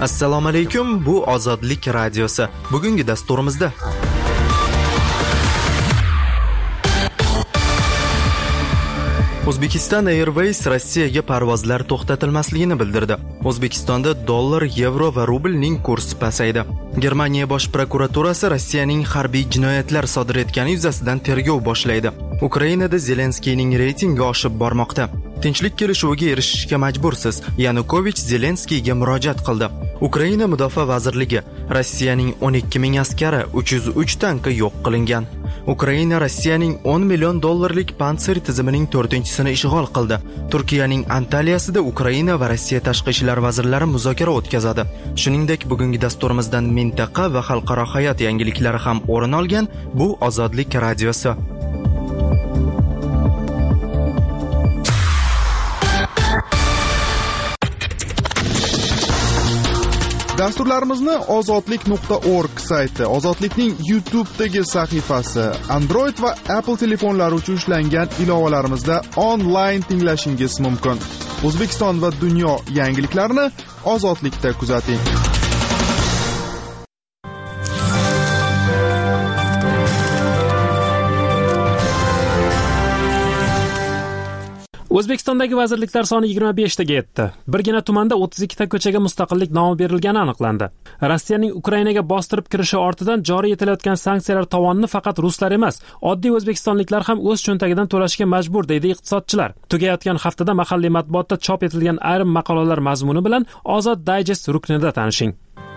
Assalomu alaykum, bu Ozodlik radiosi. Bugungi dasturimizda O'zbekiston Airways Rossiyaga parvozlar to'xtatilmasligini bildirdi. O'zbekistonda dollar, yevro va rublning kursi pasaydi. Germaniya bosh prokuraturasi Rossiyaning harbiy jinoyatlar sodir etgani yuzasidan tergov boshlaydi. Ukrainada Zelenskiyning reytingi oshib bormoqda. Tinchlik kelishuviga erishishga majbursiz. Yanukovich Zelenskiyga murojaat qildi. Ukraina Mudofaa vazirligi Rossiyaning 12 ming askari, 303 tanki yo'q qilingan. Ukraina Rossiyaning 10 million dollarlik Pantsir tizimining 4-sini ishg'ol qildi. Turkiyaning Antaliyasida Ukraina va Rossiya tashqi ishlar vazirlari muzokara o'tkazadi. Shuningdek, bugungi dasturimizdan mintaqa va xalqaro hayot yangiliklari ham o'rin olgan. Bu Ozodlik radiosi. Dasturlarimizni ozodlik.org sayti, Ozodlikning YouTube'dagi sahifasi, Android va Apple telefonlari uchun ishlangan ilovalarimizda onlayn tinglashingiz mumkin. O'zbekiston va dunyo yangiliklarini Ozodlikda kuzating. O'zbekistondagi vazirliklar soni 25 taga yetdi. Birgina tumanda 32 ta ko'chaga mustaqillik nomi berilgani aniqlandi. Rossiyaning Ukrainaga bostirib kirishi ortidan joriy etilayotgan sanksiyalar tovonini faqat ruslar emas, oddiy o'zbekistonliklar ham o'z cho'ntagidan to'lashga majbur, deydi iqtisodchilar. Tugayotgan haftada mahalliy matbuotda chop etilgan ayrim maqolalar mazmuni bilan Ozod Digest ruknida tanishing.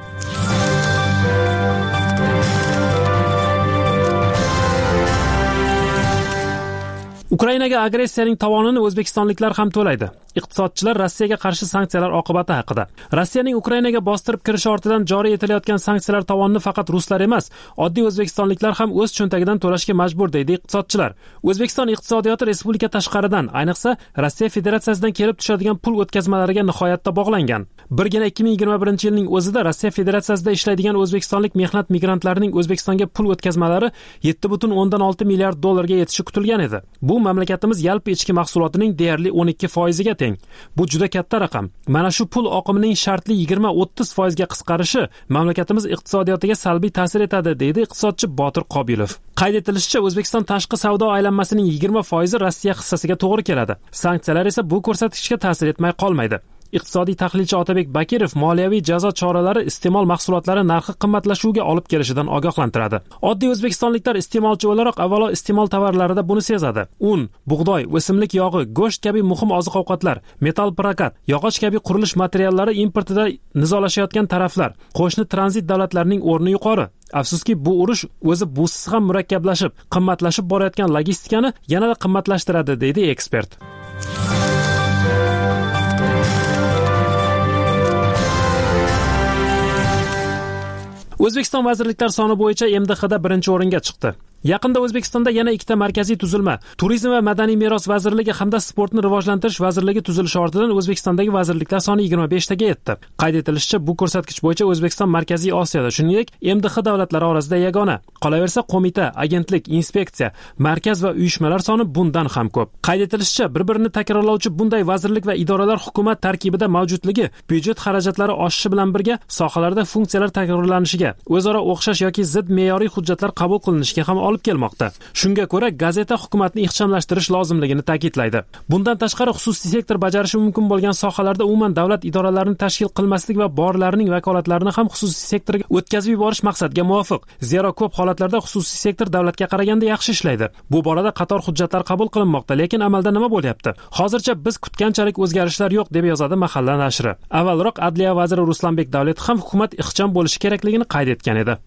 Ukrainaga agressiyaning tovonini o'zbekistonliklar ham to'laydi. Iqtisodchilar Rossiyaga qarshi sanksiyalar oqibati haqida. Rossiyaning Ukrainaga bostirib kirishi ortidan joriy etilayotgan sanksiyalar tovonini faqat ruslar emas, oddiy o'zbekistonliklar ham o'z cho'ntagidan to'lashga majbur, deydi iqtisodchilar. O'zbekiston iqtisodiyoti respublika tashqaridan, ayniqsa Rossiya Federatsiyasidan kelib tushadigan pul o'tkazmalariga nihoyatda bog'langan. Birgina 2021-yilning o'zida Rossiya Federatsiyasida ishlaydigan o'zbekistonlik mehnat migrantlarining O'zbekistonga pul o'tkazmalari 7,6 milliard dollarga yetishi kutilgan edi. Bu mamlakatimiz yalpi ichki mahsulotining deyarli 12% ga teng. Bu juda katta raqam. Mana shu pul oqimining shartli 20-30% ga qisqarishi mamlakatimiz iqtisodiyotiga salbiy ta'sir etadi, deydi iqtisodchi Botir Qobilov. Qayd etilishicha, O'zbekiston tashqi savdo aylanmasining 20% Rossiya hissasiga to'g'ri keladi. Sanksiyalar esa bu ko'rsatkichga ta'sir etmay qolmaydi. Iqtisodiy tahlilchi Otabek Bakirov moliyaviy jazo choralari iste'mol mahsulotlari narxi qimmatlashuviga olib kelishidan ogohlantiradi. Oddiy o'zbekistonliklar iste'molchi o'laroq avvalo iste'mol tovarlarida buni sezadi. Un, bug'doy, o'simlik yog'i, go'sht kabi muhim oziq-ovqatlar, metal prokat, yog'och kabi qurilish materiallari importida nizolashayotgan taraflar, qo'shni tranzit davlatlarning o'rni yuqori. Afsuski, bu urush o'zi busiz ham murakkablashib, qimmatlashib borayotgan logistikani yanada qimmatlashtiradi, deydi ekspert. O'zbekiston vazirliklar soni bo'yicha MDHda birinchi o'ringa chiqdi. Yaqinda O'zbekistonda yana ikkita markaziy tuzilma, Turizm va madaniy meros vazirligi hamda Sportni rivojlantirish vazirligi tuzilishi ortidan O'zbekistondagi vazirliklar soni 25 taga yetdi. Qayd etilishicha, bu ko'rsatkich bo'yicha O'zbekiston Markaziy Osiyoda, shuningdek, MDH davlatlari orasida yagona. Qolaversa, qo'mita, agentlik, inspeksiya, markaz va uyushmalar soni bundan ham ko'p. Qayd etilishicha, bir-birini takrorlovchi bunday vazirlik va idoralar hukumat tarkibida mavjudligi byudjet xarajatlari oshishi bilan birga sohalarda funksiyalar takrorlanishiga, o'zaro o'xshash yoki zid me'yoriy hujjatlar qabul qilinishiga ham olib kelmoqda. Shunga ko'ra, gazeta hukumatni ixchamlashtirish lozimligini ta'kidlaydi. Bundan tashqari, xususiy sektor bajarishi mumkin bo'lgan sohalarda umuman davlat idoralarini tashkil qilmaslik va borlarining vakolatlarini ham xususiy sektorga o'tkazib yuborish maqsadga muvofiq. Zero ko'p holatlarda xususiy sektor davlatga qaraganda yaxshi ishlaydi. Bu borada qator hujjatlar qabul qilinmoqda, lekin amalda nima bo'lyapti? Hozircha biz kutganchalik o'zgarishlar yo'q, deb yozadi Mahalla nashri. Avvalroq Adliya vaziri Ruslanbek Davletov ham hukumat ixcham bo'lishi kerakligini qayd etgan edi.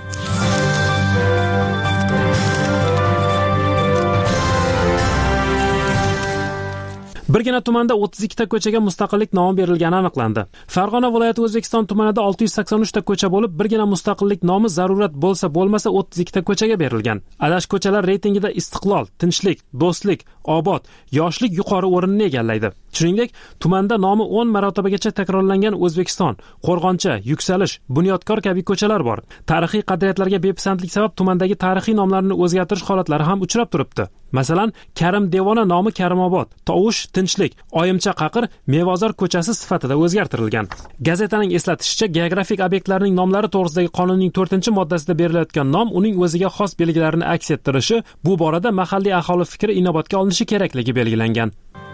Birgina tumanda 32 ta ko'chaga mustaqillik nomi berilgani aniqlandi. Farg'ona viloyati O'zbekiston tumanida 683 ta ko'cha bo'lib, birgina mustaqillik nomi zarurat bo'lmasa 32 ta ko'chaga berilgan. Adash ko'chalar reytingida Istiqlol, Tinchlik, Do'stlik, Obod, Yoshlik yuqori o'rinni egallaydi. Shuningdek, tumanda nomi 10 marotibagacha takrorlangan O'zbekiston, Qo'rg'oncha, Yuksalish, Bunyodkor kabi ko'chalar bor. Tarixiy qadriyatlarga bepisandlik sabab tumandagi tarixiy nomlarni o'zgartirish holatlari ham uchrab turibdi. Masalan, Karim Devona nomi Karimobod, Tovush Tinchlik, Oyimcha Qaqir Mevozor ko'chasi sifatida o'zgartirilgan. Gazetaning eslatishicha, geografik obyektlarning nomlari to'g'risidagi qonunning 4-moddasida berilayotgan nom uning o'ziga xos belgilarini aks ettirishi, bu borada mahalliy aholi fikri inobatga olinishi kerakligi belgilangan.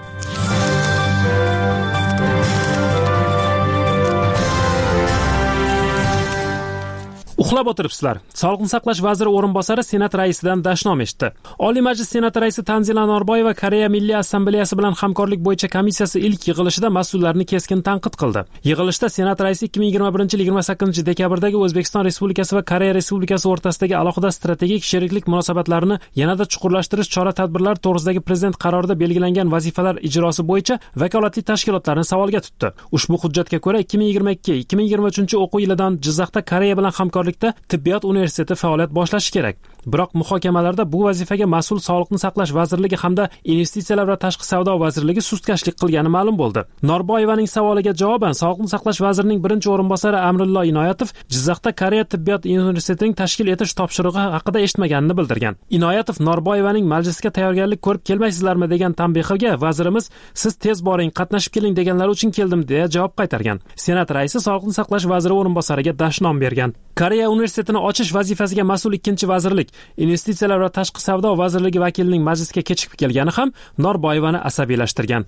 Uxlab o'tiribsizlar. Sog'liqni saqlash vaziri o'rinbosari Senat raisidan dashnom eshitdi. Oliy Majlis Senati raisi Tanzila Norboyeva Koreya Milliy Assambleyasi bilan hamkorlik bo'yicha komissiyasi ilk yig'ilishida mas'ullarni keskin tanqid qildi. Yig'ilishda Senat raisi 2021-28-dekabrdagi O'zbekiston Respublikasi va Koreya Respublikasi o'rtasidagi alohida strategik sheriklik munosabatlarini yanada chuqurlashtirish chora-tadbirlari to'g'risidagi prezident qarorida belgilangan vazifalar ijrosi bo'yicha vakolatli tashkilotlarni savolga tutdi. Ushbu hujjatga ko'ra 2022-2023 o'quv yilidan Jizzaxda Koreya bilan hamkorlik Tibbiyot universiteti faoliyat boshlashi kerak. Biroq muhokamalarda bu vazifaga mas'ul Sog'liqni saqlash vazirligi hamda Investitsiyalar va tashqi savdo vazirligi sustkashlik qilgani ma'lum bo'ldi. Norboyevaning savoliga javoban Sog'liqni saqlash vazirining birinchi o'rinbosari Amrullo Inoyatov Jizzaxda Koreya tibbiyot universitetining tashkil etish topshirig'i haqida eshitmaganini bildirgan. Inoyatov Norboyevaning majlisga tayyorgarlik ko'rib kelmaysizlarmi degan tanbehiga vazirimiz siz tez boring, qatnashib keling deganlar uchun keldim deya javob qaytargan. Senat raisi Sog'liqni saqlash vaziri o'rinbosariga dashnom bergan. Koreya universitetini ochish vazifasiga mas'ul ikkinchi vazirlik, Investitsiyalar va tashqi savdo vazirligi vakilining majlisga kechikib kelgani ham Norboyevani asabiylashtirgan.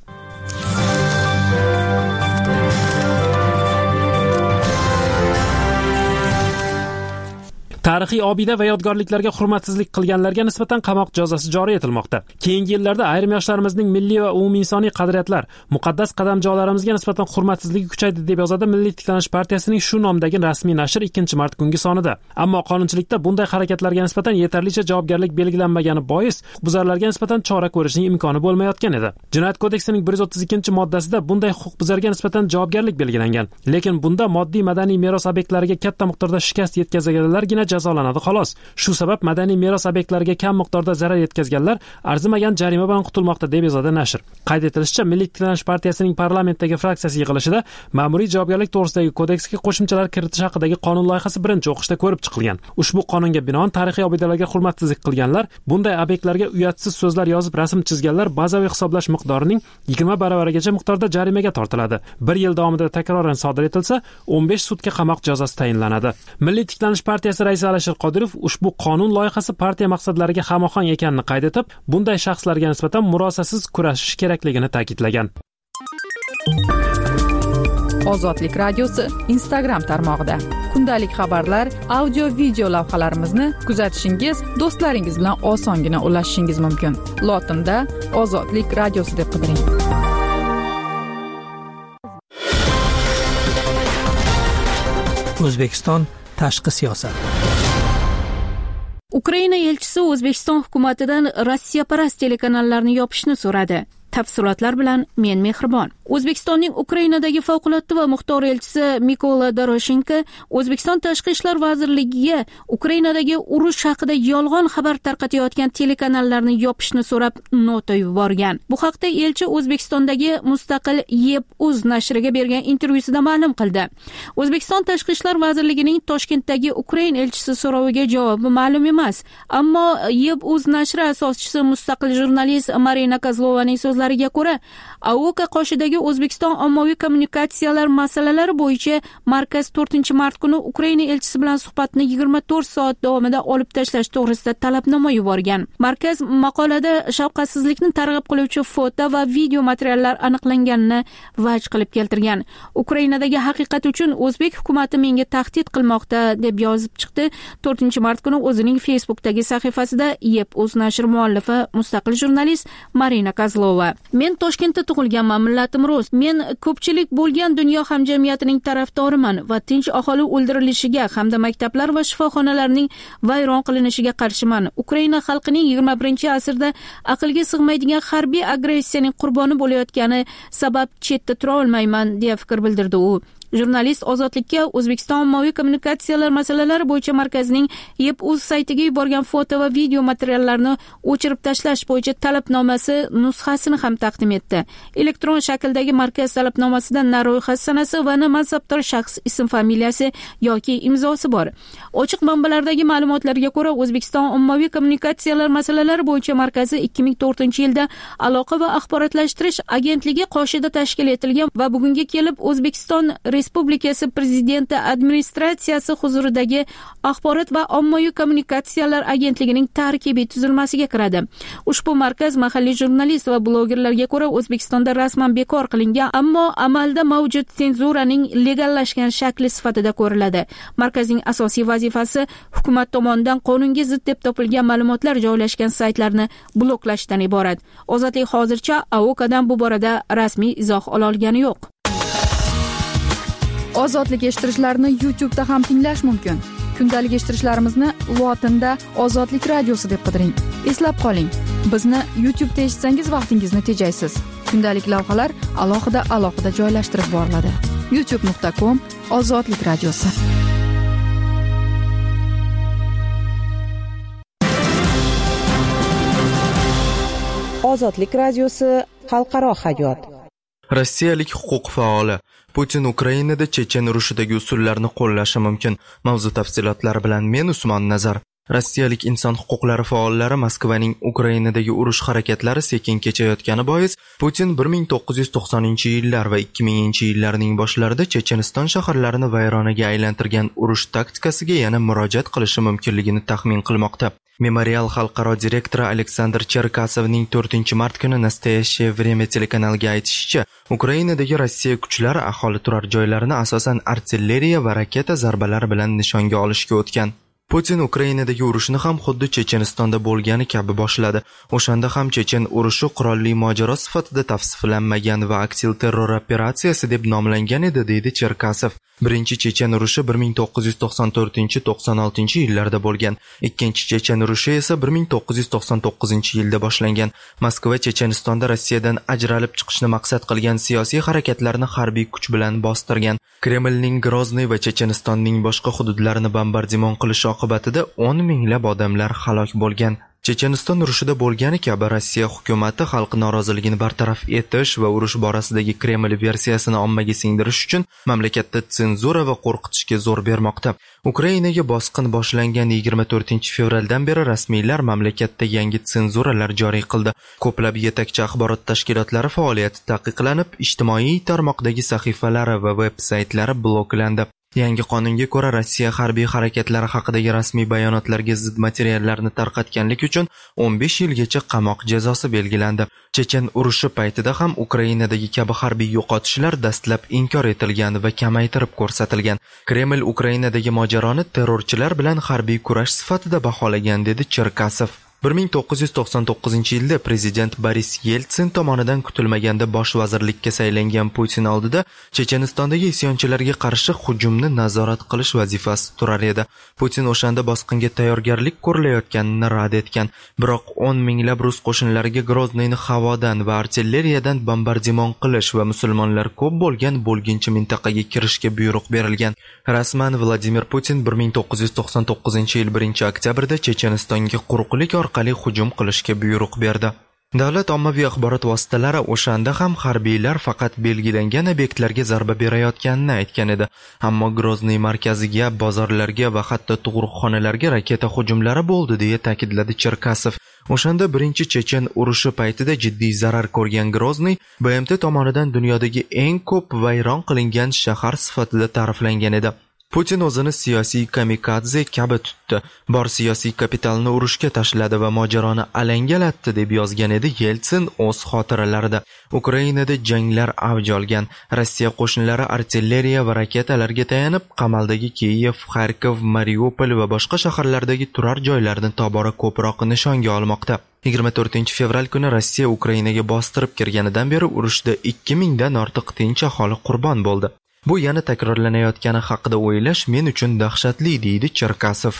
Tarixiy obida va yodgorliklarga hurmatsizlik qilganlarga nisbatan qamoq jazosi joriy etilmoqda. Keyingi yillarda ayrim yoshlarimizning milliy va umuminsoniy qadriyatlar, muqaddas qadamjolarimizga nisbatan hurmatsizligi kuchaydi deb yozadi Milliy tiklanish partiyasining shu nomdagi rasmiy nashr 2-mart kungi sonida. Ammo qonunchilikda bunday harakatlarga nisbatan yetarlicha javobgarlik belgilanmagani bois huquqbuzarlarga nisbatan chora ko'rishning imkoni bo'lmayotgan edi. Jinoyat kodeksining 132-moddasida bunday huquqbuzarga nisbatan javobgarlik belgilangan. Lekin bunda moddiy madaniy meros obyektlariga katta miqdorda shikast yetkazganlargina jazolanadi xolos. Shu sabab madaniy meros obyektlariga kam miqdorda zarar yetkazganlar arzimagan jarima bilan qutulmoqda deb yozadi nashr. Qayd etilishicha, Milliy tiklanish partiyasining parlamentdagi fraksiyasi yig'ilishida ma'muriy javobgarlik to'g'risidagi kodeksga qo'shimchalar kiritish haqidagi qonun loyihasi birinchi o'qishda ko'rib chiqilgan. Ushbu qonunga binoan tarixiy obidalarga hurmatsizlik qilganlar, bunday obyektlarga uyatsiz so'zlar yozib rasm chizganlar bazaviy hisoblash miqdorining 20 baravarigacha miqdorda jarimaga tortiladi. 1 yil davomida takroran sodir etilsa, 15 sutka qamoq jazosi tayinlanadi. Milliy tiklanish partiyasi raisi Alisher Qodirov ushbu qonun loyihasi partiya maqsadlariga hamohang ekanini qayd etib, bunday shaxslarga nisbatan murosasiz kurashish kerakligini ta'kidlagan. Ozodlik radiosi Instagram tarmog'ida kundalik xabarlar, audio video lavhalarimizni kuzatishingiz, do'stlaringiz bilan osongina ulashishingiz mumkin. Lotinda Ozodlik radiosi deb qidiring. O'zbekiston tashqi siyosat. Ukraina elchisi O'zbekiston hukumatidan Rossiyaparast telekanallarni yopishni so'radi. Tafsilotlar bilan men Mehribon. O'zbekistonning Ukrainadagi favqulodda va muxtor elchisi Mikola Doroshenko O'zbekiston Tashqi ishlar vazirligiga Ukrainadagi urush haqida yolg'on xabar tarqatayotgan telekanallarni yopishni so'rab nota yuborgan. Bu haqda elchi O'zbekistondagi mustaqil YEB.uz nashriga bergan intervyusida ma'lum qildi. O'zbekiston Tashqi ishlar vazirligining Toshkentdagi Ukraina elchisi so'roviga javobi ma'lum emas. Ammo YEB.uz nashri asoschisi mustaqil jurnalist Marina Kozlovaning so'zlariga ko'ra, AOK qoshidagi O'zbekiston ommaviy kommunikatsiyalar masalalari bo'yicha markaz 4-mart kuni Ukraina elchisi bilan suhbatni 24 soat davomida olib tashlash to'g'risida talabnoma yuborgan. Markaz maqolada shafqatsizlikni targ'ib qiluvchi foto va video materiallar aniqlanganini vaj qilib keltirgan. Ukrainadagi haqiqat uchun o'zbek hukumatı menga tahdid qilmoqda deb yozib chiqdi. 4-mart kuni o'zining Facebookdagi sahifasida YEB.uz nashri muallifi mustaqil jurnalist Marina Kozlova. Men Toshkentda tug'ilganman, millatim rus. Men ko'pchilik bo'lgan dunyo hamjamiyatining tarafdoriman va tinch aholi o'ldirilishiga hamda maktablar va shifoxonalarning vayron qilinishiga qarshiman. Ukraina xalqining 21-asrda aqlga sig'maydigan harbiy agressiyaning qurboni bo'layotgani sabab chetda tura olmayman deya fikr bildirdi u. Jurnalist ozodlikka O'zbekiston ommaviy kommunikatsiyalar masalalari bo'yicha markazining YEP.uz saytiga yuborgan foto va video materiallarini o'chirib tashlash bo'yicha talabnomasi nusxasini ham taqdim etdi. Elektron shakldagi markaz talabnomasida na ro'yxat sanasi va na mansabdor shaxs ism familiyasi yoki imzosi bor. Ochiq manbalardagi ma'lumotlarga ko'ra, O'zbekiston ommaviy kommunikatsiyalar masalalari bo'yicha markazi 2004-yilda Aloqa va axborotlashtirish agentligi qoshida tashkil etilgan va bugunga kelib O'zbekiston Respublikasi Prezidenti administratsiyasi huzuridagi Axborot va ommaviy kommunikatsiyalar agentligining tarkibiy tuzilmasiga kiradi. Ushbu markaz mahalliy jurnalist va blogerlarga ko'ra O'zbekistonda rasman bekor qilingan, ammo amalda mavjud senzuraning legallashgan shakli sifatida ko'riladi. Markazning asosiy vazifasi hukumat tomonidan qonunga zid deb topilgan ma'lumotlar joylashgan saytlarni bloklashdan iborat. Ozodlik hozircha AOKdan bu borada rasmiy izoh ola olgani yo'q. Ozodlik eshittirishlarni YouTube'da ham tinglash mumkin. Kundalik eshittirishlarimizni lotinda Ozodlik radiosi deb qidiring. Eslab qoling, bizni YouTube'da eshitsangiz vaqtingizni tejaysiz. Kundalik lavhalar alohida joylashtirib boriladi. youtube.com/Ozodlik radiosi. Ozodlik radiosi xalqaro hayot. Rossiyalik huquq faoli Putin Ukrainada Chechen urushidagi usullarni qo'llashi mumkin. Mavzu tafsilotlari bilan men Usmon Nazar. Rossiyalik inson huquqlari faollari Moskvaning Ukrainadagi urush harakatlari sekin kechayotgani bois Putin 1990-yillar va 2000-yillarning boshlarida Checheniston shaharlarini vayronaga aylantirgan urush taktikasiga yana murojaat qilishi mumkinligini taxmin qilmoqda. Memorial xalqaro direktori Aleksandr Cherkasovning 4-mart kuni Nastoyaщее время telekanaliga aytishicha, Ukrainadagi Rossiya kuchlari aholi turar joylarini asosan artilleriya va raketa zarbalari bilan nishonga olishga o'tgan. Putin Ukrainadagi urushni ham xuddi Chechenistonda bo'lgani kabi boshladi. O'shanda ham Chechen urushi qurolli mojaro sifatida tavsiflanmagan va aksil terror operatsiyasi deb nomlangan edi, deydi Cherkasov. Birinchi Chechen urushi 1994-96-yillarda bo'lgan. Ikkinchi Chechen urushi esa 1999-yilda boshlangan. Moskva Chechenistonda Rossiyadan ajralib chiqishni maqsad qilgan siyosiy harakatlarni harbiy kuch bilan bostirgan. Kremlning Grozny va Chechenistonning boshqa hududlarini bombardimon qilishi oqibatida 10 minglab odamlar halok bo'lgan. Checheniston urushida bo'lgani kabi Rossiya hukumatı xalq noroziligini bartaraf etish va urush borasidagi Kreml versiyasini ommaga singdirish uchun mamlakatda senzura va qo'rqitishga zo'r bermoqda. Ukrainaga bosqin boshlangan 24-fevraldan beri rasmiylar mamlakatda yangi senzuralar joriy qildi. Ko'plab yetakchi axborot tashkilotlari faoliyati taqiqlanib, ijtimoiy tarmoqdagi sahifalari va veb-saytlari bloklandi. Yangi qonunga ko'ra Rossiya harbiy harakatlari haqidagi rasmiy bayonotlarga zid materiallarni tarqatganlik uchun 15 yilgacha qamoq jazosi belgilandi. Chechen urushi paytida ham Ukrainadagi kabi harbiy yo'qotishlar dastlab inkor etilgan va kamaytirib ko'rsatilgan. Kreml Ukrainadagi mojaroni terrorchilar bilan harbiy kurash sifatida baholagan, dedi Cherkasov. 1999-yilda prezident Boris Yeltsin tomonidan kutilmaganda bosh vazirlikka saylangan Putin oldida Chechenistondagi isyonchilarga qarshi hujumni nazorat qilish vazifasi turar edi. Putin o'shanda bosqinga tayyorgarlik ko'rilayotganini rad etgan, biroq 10 minglab rus qo'shinlariga Groznyni havodan va artilleriyadan bombardimon qilish va musulmonlar ko'p bo'lgan bo'lginchi mintaqaga kirishga buyruq berilgan. Rasman Vladimir Putin 1999-yil 1-oktyabrda Chechenistonga quruqlik orqali hujum qilishga buyruq berdi. Davlat ommaviy axborot vositalari o'shanda ham harbiylar faqat belgilangan obyektlarga zarba berayotganini aytgan edi. Ammo Grozny markaziga, bozorlarga va hatto tug'ruqxonalarga raketa hujumlari bo'ldi, deya ta'kidladi Cherkasov. O'shanda birinchi Chechen urushi paytida jiddiy zarar ko'rgan Grozny BMT tomonidan dunyodagi eng ko'p vayron qilingan shahar sifatida ta'riflangan edi. Putin o'zini siyosiy kamikadze kabi tutdi. Bor siyosiy kapitalni urushga tashladi va mojaroni alangalatdi, deb yozgan edi Yeltsin o'z xotiralarida. Ukrainada janglar avj olgan. Rossiya qo'shinlari artilleriya va raketalarga tayanib, qamaldagi Kiyev, Kharkov, Mariupol va boshqa shaharlardagi turar joylarni tobora ko'proq nishonga olmoqda. 24-fevral kuni Rossiya Ukrainaga bostirib kirganidan beri urushda 2000 dan ortiq tinch aholi qurbon bo'ldi. Bu yana takrorlanayotgani haqida o'ylash men uchun dahshatli, deydi Cherkasov.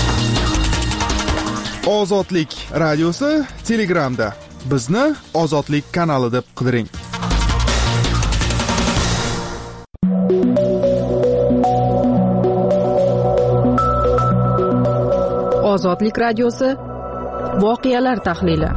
Ozodlik radiosi Telegramda. Bizni Ozodlik kanali deb qidiring. Ozodlik radiosi voqealar tahlili.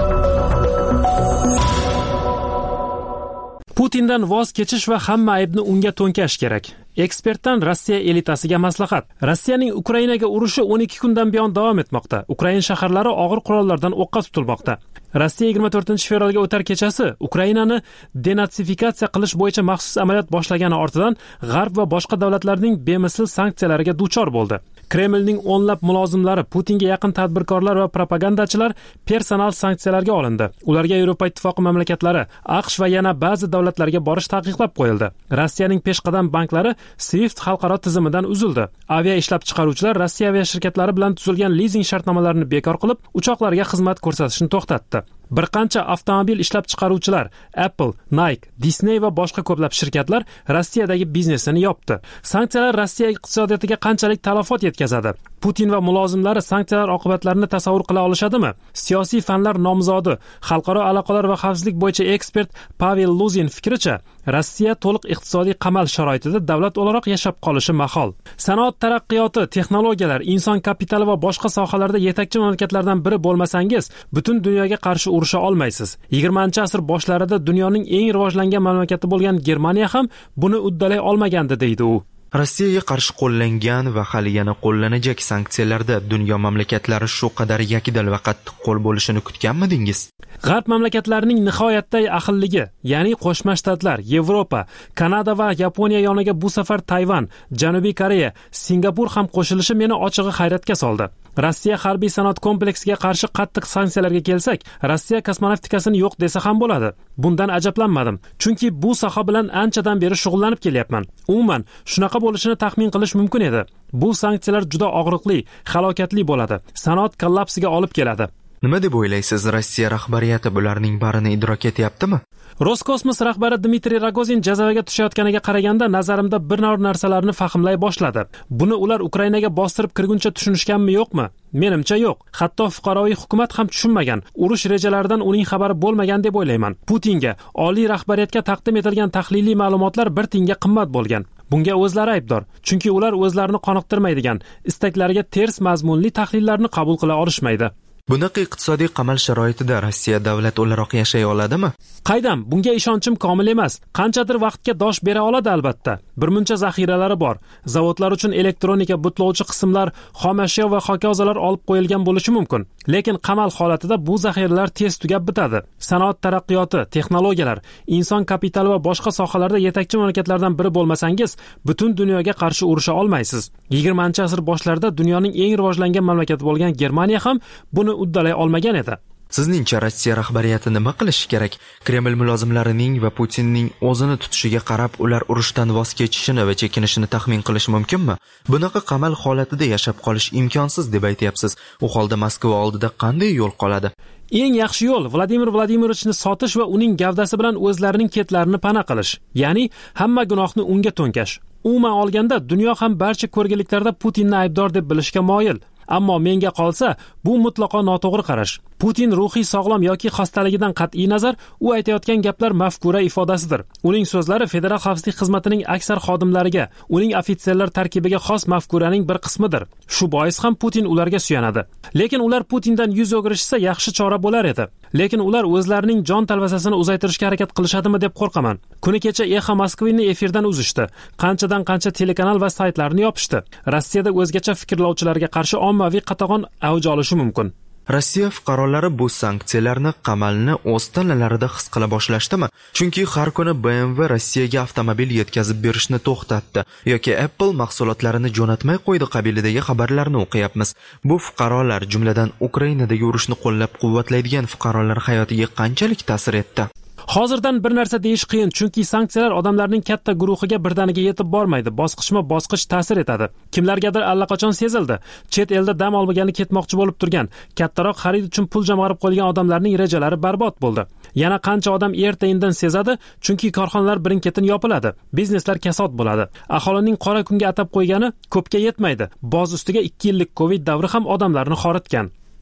Putindan voz kechish va hamma aybni unga to'nkash kerak. Ekspertdan Rossiya elitasiga maslahat. Rossiyaning Ukrainaga urushi 12 kundan buyon davom etmoqda. Ukraina shaharlari og'ir qurollardan o'qqa tutilmoqda. Rossiya 24-fevralga o'tar kechasi Ukrainani denatsifikatsiya qilish bo'yicha maxsus amaliyot boshlagani ortidan G'arb va boshqa davlatlarning bemisl sanksiyalariga duchor bo'ldi. Kremlning o'nlab mulozimlari, Putinga yaqin tadbirkorlar va propagandachilar personal sanksiyalarga olindi. Ularga Yevropa Ittifoqi mamlakatlari, AQSh va yana ba'zi davlatlarga borish taqiqlab qo'yildi. Rossiyaning peshqadam banklari SWIFT xalqaro tizimidan uzildi. Avia ishlab chiqaruvchilar Rossiya avia shirkatlari bilan tuzilgan lizing shartnomalarini bekor qilib, uchoqlarga xizmat ko'rsatishni to'xtatdi. Bir qancha avtomobil ishlab chiqaruvchilar Apple, Nike, Disney va boshqa ko'plab shirkatlar Rossiyadagi biznesini yopdi. Sanksiyalar Rossiya iqtisodiyotiga qanchalik talafot yetkazadi? Putin va mulozimlari sanksiyalar oqibatlarini tasavvur qila olishadimi? Siyosiy fanlar nomzodi, xalqaro aloqalar va xavfsizlik bo'yicha ekspert Pavel Luzin fikricha, Rossiya to'liq iqtisodiy qamal sharoitida davlat o'laroq yashab qolishi mahol. Sanoat taraqqiyoti, texnologiyalar, inson kapitali va boshqa sohalarda yetakchi mamlakatlardan biri bo'lmasangiz, butun dunyoga qarshi urusha olmaysiz. 20-asr boshlarida dunyoning eng rivojlangan mamlakati bo'lgan Germaniya ham buni uddalay olmagandi, deydi u. Rossiyaga qarshi qo'llangan va hali yana qo'llanajak sanksiyalarda dunyo mamlakatlari shu qadar yakdil va qattiq qo'l bo'lishini kutganmidingiz? G'arb mamlakatlarining nihoyatda ahilligi, ya'ni Qo'shma Shtatlar, Yevropa, Kanada va Yaponiya yoniga bu safar Tayvan, Janubiy Koreya, Singapur ham qo'shilishi meni ochig'i hayratga soldi. Rossiya harbiy sanoat kompleksiga qarshi qattiq sanksiyalarga kelsak, Rossiya kosmonavtikasini yo'q desa ham bo'ladi. Bundan ajablanmadim, chunki bu soha bilan anchadan beri shug'ullanib kelyapman. Umuman, shunaqa bo'lishini taxmin qilish mumkin edi. Bu sanksiyalar juda og'riqli, halokatli bo'ladi. Sanoat kollapsiga olib keladi. Nima deb o'ylaysiz, Rossiya rahbariyati bularning barini idrok etyaptimi? Roskosmos rahbari Dmitriy Rogozin jazavaga tushayotganiga qaraganda nazarimda bir narsalarni fahmlay boshladi. Buni ular Ukrainaga bostirib kirguncha tushunishganmi yo'qmi? Menimcha yo'q. Hatto fuqaroviy hukumat ham tushunmagan. Urush rejalaridan uning xabari bo'lmagan deb o'ylayman. Putinga, oliy rahbariyatga taqdim etilgan tahliliy ma'lumotlar bir tiyinga qimmat bo'lgan. Bunga o'zlari aybdor, chunki ular o'zlarini qoniqtirmaydigan, istaklariga ters mazmunli tahlillarni qabul qila olishmaydi. Bunaqa iqtisodiy qamal sharoitida Rossiya davlat o'laroq yashay oladimi? Qaydam, bunga ishonchim komil emas. Qanchadir vaqtga dosh bera oladi albatta. Birmuncha zaxiralari bor. Zavodlar uchun elektronika, butlovchi qismlar, xom ashyo va hokazolar olib qo'yilgan bo'lishi mumkin. Lekin qamal holatida bu zaxiralar tez tugab bitadi. Sanoat taraqqiyoti, texnologiyalar, inson kapitali va boshqa sohalarda yetakchi mamlakatlardan biri bo'lmasangiz, butun dunyoga qarshi urusha olmaysiz. 20-asr boshlarida dunyoning eng rivojlangan mamlakati bo'lgan Germaniya ham buni uddalay olmagan edi. Sizningcha Rossiya rahbariyati nima qilishi kerak? Kreml mulozimlarining va Putinning o'zini tutishiga qarab ular urushdan voz kechishini va chekinishini taxmin qilish mumkinmi? Bunaqa qamal holatida yashab qolish imkonsiz deb aytyapsiz. U holda Moskva oldida qanday yo'l qoladi? Eng yaxshi yo'l Vladimir Vladimirovichni sotish va uning gavdasi bilan o'zlarining ketlarini pana qilish. Ya'ni hamma gunohni unga to'nkash. Umuman olganda dunyo ham barcha ko'rgiliklarda Putinni aybdor deb bilishga moyil. Ammo menga qolsa, bu mutlaqo noto'g'ri qarash. Putin ruhiy sog'lom yoki xastaligidan qat'iy nazar, u aytayotgan gaplar mafkura ifodasidir. Uning so'zlari Federal xavfsizlik xizmatining aksar xodimlariga, uning ofitserlar tarkibiga xos mafkuraning bir qismidir. Shu bois ham Putin ularga suyanadi. Lekin ular Putindan yuz o'girishsa yaxshi chora bo'lar edi. Lekin ular o'zlarining jon talvasasini uzaytirishga harakat qilishadimi deb qo'rqaman. Kuni kecha Exa Moskvani efirdan uzishdi. Qanchadan qancha telekanal va saytlarni yopishdi. Rossiyada o'zgacha fikrlovchilarga qarshi ommaviy qatag'on avj olishi mumkin. Rossiya fuqarolari bu sanksiyalarni qamalni o'z tanalarida his qila boshlashdimi? Chunki har kuni BMW Rossiyaga avtomobil yetkazib berishni to'xtatdi yoki Apple mahsulotlarini jo'natmay qo'ydi qabilidagi xabarlarni o'qiyapmiz. Bu fuqarolar, jumladan Ukrainadagi urushni qo'llab-quvvatlaydigan fuqarolar hayotiga qanchalik ta'sir etdi? Hozirdan bir narsa deyish qiyin, chunki sanksiyalar odamlarning katta guruhiga birdaniga yetib bormaydi, bosqichma-bosqich ta'sir etadi. Kimlargadir allaqachon sezildi. Chet elda dam olmagani ketmoqchi bo'lib turgan, kattaroq xarid uchun pul jamg'arib qo'ygan odamlarning rejalari barbod bo'ldi. Yana qancha odam erta-indin sezadi, chunki korxonalar birin-ketin yopiladi, bizneslar kasod bo'ladi. Aholining qora kunga atab qo'ygani ko'pga yetmaydi. Boz ustiga 2 yillik Covid davri ham odamlarni xoritgan.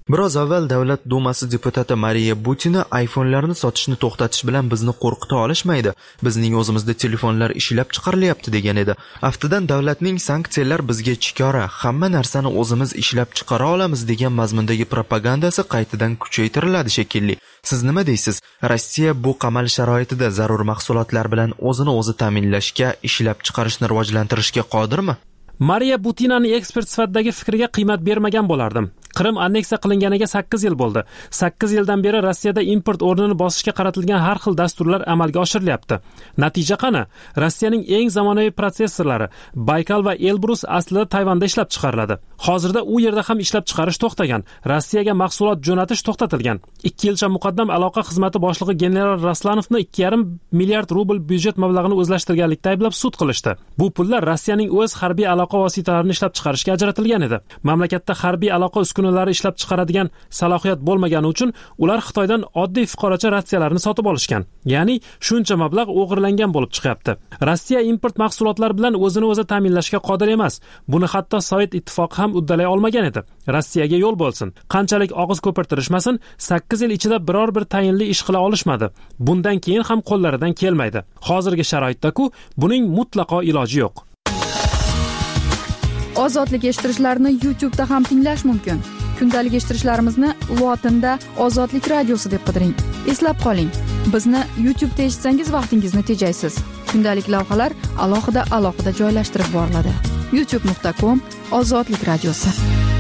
Biroz avval Davlat Dumasi deputati Mariya Butina iPhone'larni sotishni to'xtatish bilan bizni qo'rqita olishmaydi. Bizning o'zimizda telefonlar ishlab chiqarilyapti degan edi. Aftidan davlatning sanksiyalar bizga chikora, hamma narsani o'zimiz ishlab chiqara olamiz degan mazmundagi propagandasi qaytadan kuchaytiriladi shekilli. Siz nima deysiz? Rossiya bu qamal sharoitida zarur mahsulotlar bilan o'zini o'zi ta'minlashga, ishlab chiqarishni rivojlantirishga qodirmi? Mariya Butinaning ekspert sifatidagi fikriga qiymat bermagan bo'lardim. Qrim anneksiya qilinganiga 8 yil bo'ldi. 8 yildan beri Rossiyada import o'rnini bosishga qaratilgan har xil dasturlar amalga oshirilyapti. Natija qani? Rossiyaning eng zamonaviy protsessorlari Baykal va Elbrus aslida Tayvanda ishlab chiqariladi. Hozirda u yerda ham ishlab chiqarish to'xtagan. Rossiyaga mahsulot jo'natish to'xtatilgan. 2 yilcha muqaddam aloqa xizmati boshlig'i general Raslanovni 2,5 milliard rubl byudjet mablag'ini o'zlashtirganlikda ayblab sud qilishdi. Bu pullar Rossiyaning o'z harbiy aloqa vositalarini ishlab chiqarishga ajratilgan edi. Mamlakatda harbiy aloqa uskunalari ishlab chiqaradigan salohiyat bo'lmagani uchun ular Xitoydan oddiy fuqarocha ratsiyalarni sotib olishgan. Ya'ni shuncha mablag' o'g'irlangan bo'lib chiqyapti. Rossiya import mahsulotlari bilan o'zini o'zi ta'minlashga qodir emas. Buni hatto Sovet ittifoqi ham uddalay olmagan edi. Rossiyaga yo'l bo'lsin. Qanchalik og'iz ko'pirtirishmasin, 8 yil ichida biror bir tayinli ish qila olishmadi. Bundan keyin ham qo'llaridan kelmaydi. Hozirgi sharoitda-ku buning mutlaqo iloji yo'q. Ozodlik eshittirishlarni YouTube'da ham tinglash mumkin. Kundalik eshittirishlarimizni lotinda Ozodlik radiosi deb qidiring. Eslab qoling, bizni YouTube'da eshitsangiz vaqtingizni tejaysiz. Kundalik lavhalar alohida joylashtirib boriladi. youtube.com/Ozodlik radiosi.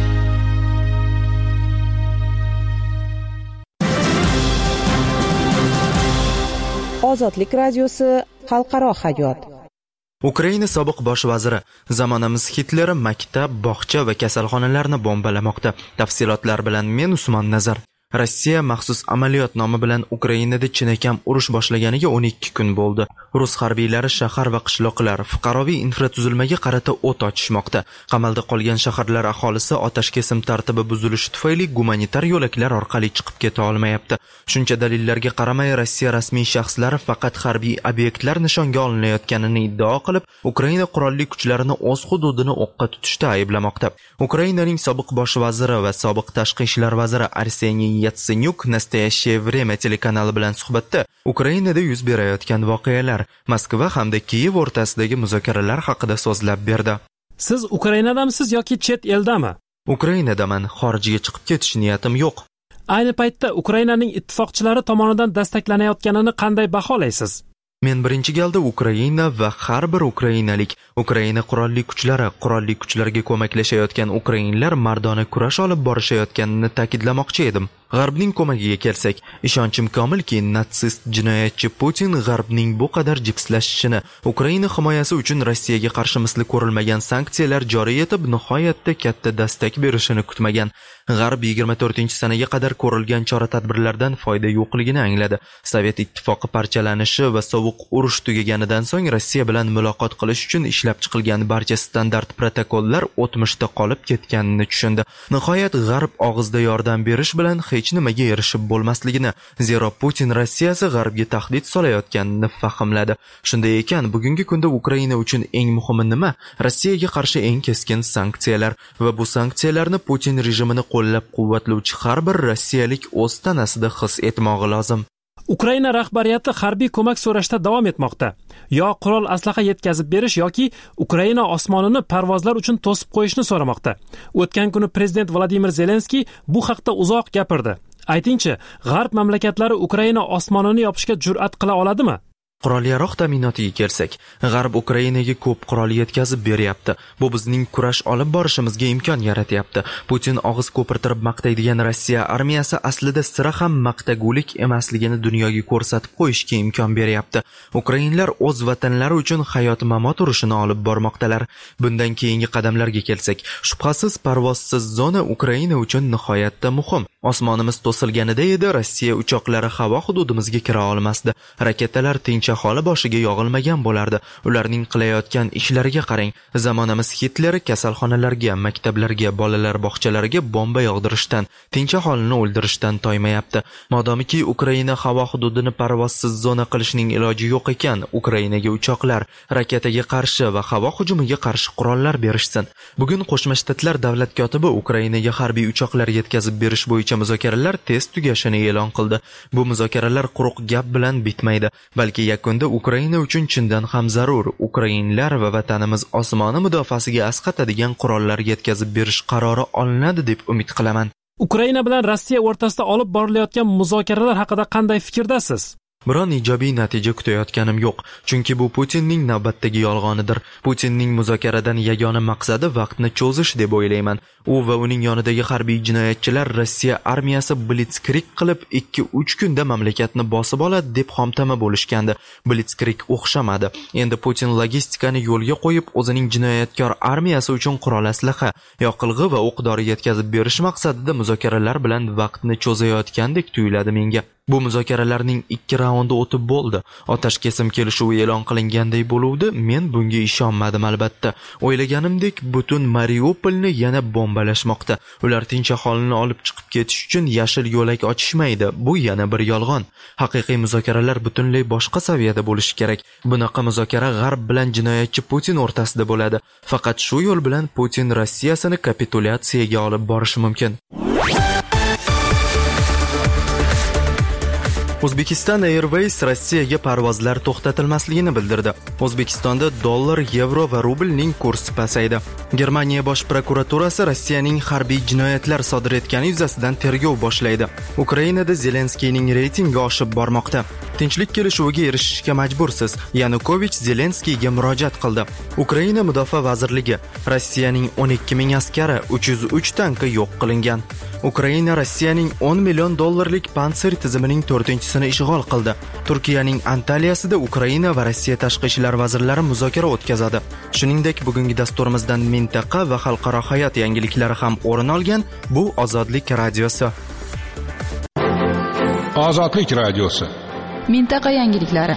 Ozodlik radiosi xalqaro hayot. Ukraina sobiq bosh vaziri: zamonamiz Hitleri maktab, bog'cha va kasalxonalarni bombalamoqda. Tafsilotlar bilan men Usmon Nazar. Rossiya maxsus amaliyot nomi bilan Ukrainada chinakam urush boshlaganiga 12 kun bo'ldi. Rus harbiylari shahar va qishloqlar, fuqaroviy infratuzilmaga qarata o't ochishmoqda. Qamalda qolgan shaharlar aholisi otash kesim tartibi buzilishi tufayli gumanitar yo'laklar orqali chiqib keta olmayapti. Shuncha dalillarga qaramay, Rossiya rasmiy shaxslari faqat harbiy obyektlar nishonga olinayotganini iddao qilib, Ukraina qurolli kuchlarini o'z hududini o'qqa tutishda ayblamoqda. Ukrainaning sobiq bosh vaziri va sobiq tashqi ishlar vaziri Arseniy Yatsenyuk Nastoящее время telekanali bilan suhbatda Ukrainada yuz berayotgan voqealar, Moskva hamda Kiyev o'rtasidagi muzokaralar haqida so'zlab berdi. Siz Ukrainadamisiz yoki chet eldami? Ukrainadaman, xorijga chiqib ketish niyatim yo'q. Ayni paytda Ukrainaning ittifoqchilari tomonidan dastaklanayotganini qanday baholaysiz? Men birinchi galda Ukraina va har bir ukrainalik, Ukraina qurolli kuchlarga ko'maklashayotgan ukrainlar mardona kurash olib borishayotganini ta'kidlamoqchi edim. G'arbning ko'magiga kelsak, ishonchim komilki, natsist jinoyatchi Putin G'arbning bu qadar jipslashishini, Ukraina himoyasi uchun Rossiyaga qarshi misli ko'rilmagan sanksiyalar joriy etib, nihoyatda katta dastak berishini kutmagan. G'arb 24-sanaga qadar ko'rilgan chora-tadbirlardan foyda yo'qligini angladi. Sovet ittifoqi parchalanishi va sovuq urush tugaganidan so'ng Rossiya bilan muloqot qilish uchun ishlab chiqilgan barcha standart protokollar o'tmishda qolib ketganini tushundi. Nihoyat G'arb og'izda yordam berish bilan hech nimaga erishib bo'lmasligini, zero Putin Rossiyasi G'arbga tahdid solayotganini fahmladi. Shunday ekan, bugungi kunda Ukraina uchun eng muhimi nima? Rossiyaga qarshi eng keskin sanksiyalar va bu sanksiyalarni Putin rejimini qo'llab-quvvatlovchi har bir rossiyalik o'z tanasida his etmog'i lozim. Ukraina rahbariyati harbiy ko'mak so'rashda davom etmoqda. Yo qurol aslaha yetkazib berish yoki Ukraina osmonini parvozlar uchun to'sib qo'yishni so'ramoqda. O'tgan kuni prezident Vladimir Zelenskiy bu haqda uzoq gapirdi. Aytingchi, G'arb mamlakatlari Ukraina osmonini yopishga jur'at qila oladimi? Qurol-yarog' ta'minotiga kelsak, G'arb Ukrainaga ko'p qurol yetkazib beryapti. Bu bizning kurash olib borishimizga imkon yaratyapti. Putin og'iz ko'pirtirib maqtaydigan Rossiya armiyasi aslida sira ham maqtagulik emasligini dunyoga ko'rsatib qo'yishga imkon beryapti. Ukrainlar o'z vatanlari uchun hayot-mamot urushini olib bormoqdalar. Bundan keyingi qadamlarga kelsak, shubhasiz parvozsiz zona Ukraina uchun nihoyatda muhim. Osmonimiz to'silganida edi, Rossiya uchoqlari havo hududimizga kira olmasdi. Raketalar tinch aholi boshiga yog'ilmagan bo'lardi. Ularning qilayotgan ishlariga qarang. Zamonamiz Hitleri kasalxonalarga, maktablarga, bolalar bog'chalariga bomba yog'dirishdan, tinch aholini o'ldirishdan toymayapti. Modomiki Ukraina havo hududini parvozsiz zona qilishning iloji yo'q ekan, Ukrainaga uchoqlar, raketaga qarshi va havo hujumiga qarshi qurollar berishsin. Bugun Qo'shma Shtatlar davlat kotibi Ukrainaga harbiy uchoqlar yetkazib berish bo'yicha muzokaralar tez tugashini e'lon qildi. Bu muzokaralar quruq gap bilan bitmaydi, balki yakunda Ukraina uchun chindan ham zarur ukrainlar va vatanimiz osmoni mudofaasiga asqatadigan qurollar yetkazib berish qarori olinadi deb umid qilaman. Ukraina bilan Rossiya o'rtasida olib borilayotgan muzokaralar haqida qanday fikrdasiz? Biron ijobiy natija kutayotganim yo'q, chunki bu Putinning navbatdagi yolg'onidir. Putinning muzokaradan yagona maqsadi vaqtni cho'zish deb o'ylayman. U va uning yonidagi harbiy jinoyatchilar Rossiya armiyasi blitzkrieg qilib 2-3 kunda mamlakatni bosib oladi deb xomtama bo'lishgandi. Blitzkrieg o'xshamadi. Endi Putin logistikani yo'lga qo'yib, o'zining jinoyatkor armiyasi uchun qurol-aslaha, yoqilg'i va o'q-dori yetkazib berish maqsadida muzokaralar bilan vaqtni cho'zayotgandek tuyuladi menga. Bu muzokaralarning 2 raundi o'tib bo'ldi. Otash kesim kelishuvi e'lon qilinganday bo'luvdi. Men bunga ishonmadim albatta. O'ylaganimdek butun Mariupolni yana bombalashmoqda. Ular tinch aholini olib chiqib ketish uchun yashil yo'lak ochishmaydi. Bu yana bir yolg'on. Haqiqiy muzokaralar butunlay boshqa saviyada bo'lishi kerak. Bunaqa muzokara G'arb bilan jinoyatchi Putin o'rtasida bo'ladi. Faqat shu yo'l bilan Putin Rossiyasini kapitulyatsiyaga olib borishi mumkin. Uzbekistan Airways Rossiyaga parvozlar to'xtatilmasligini bildirdi. O'zbekistonda dollar, yevro va rublning kursi pasaydi. Germaniya bosh prokuraturasi Rossiyaning harbiy jinoyatlar sodir etgani yuzasidan tergov boshlaydi. Ukrainada Zelenskiyning reytingi oshib bormoqda. Tinchlik kelishuviga erishishga majbursiz. Yanukovich Zelenskiyga murojaat qildi. Ukraina Mudofaa vazirligi Rossiyaning 12 ming askari, 303 tanki yo'q qilingan. Ukraina Rossiyaning 10 million dollarlik Pantsir tizimining 4-sini ishg'ol qildi. Turkiyaning Antaliyasida Ukraina va Rossiya tashqi ishlar vazirlari muzokara o'tkazadi. Shuningdek, bugungi dasturimizdan mintaqa va xalqaro hayot yangiliklari ham o'rin olgan. Bu Ozodlik radiosi. Ozodlik radiosi. Mintaqa yangiliklari.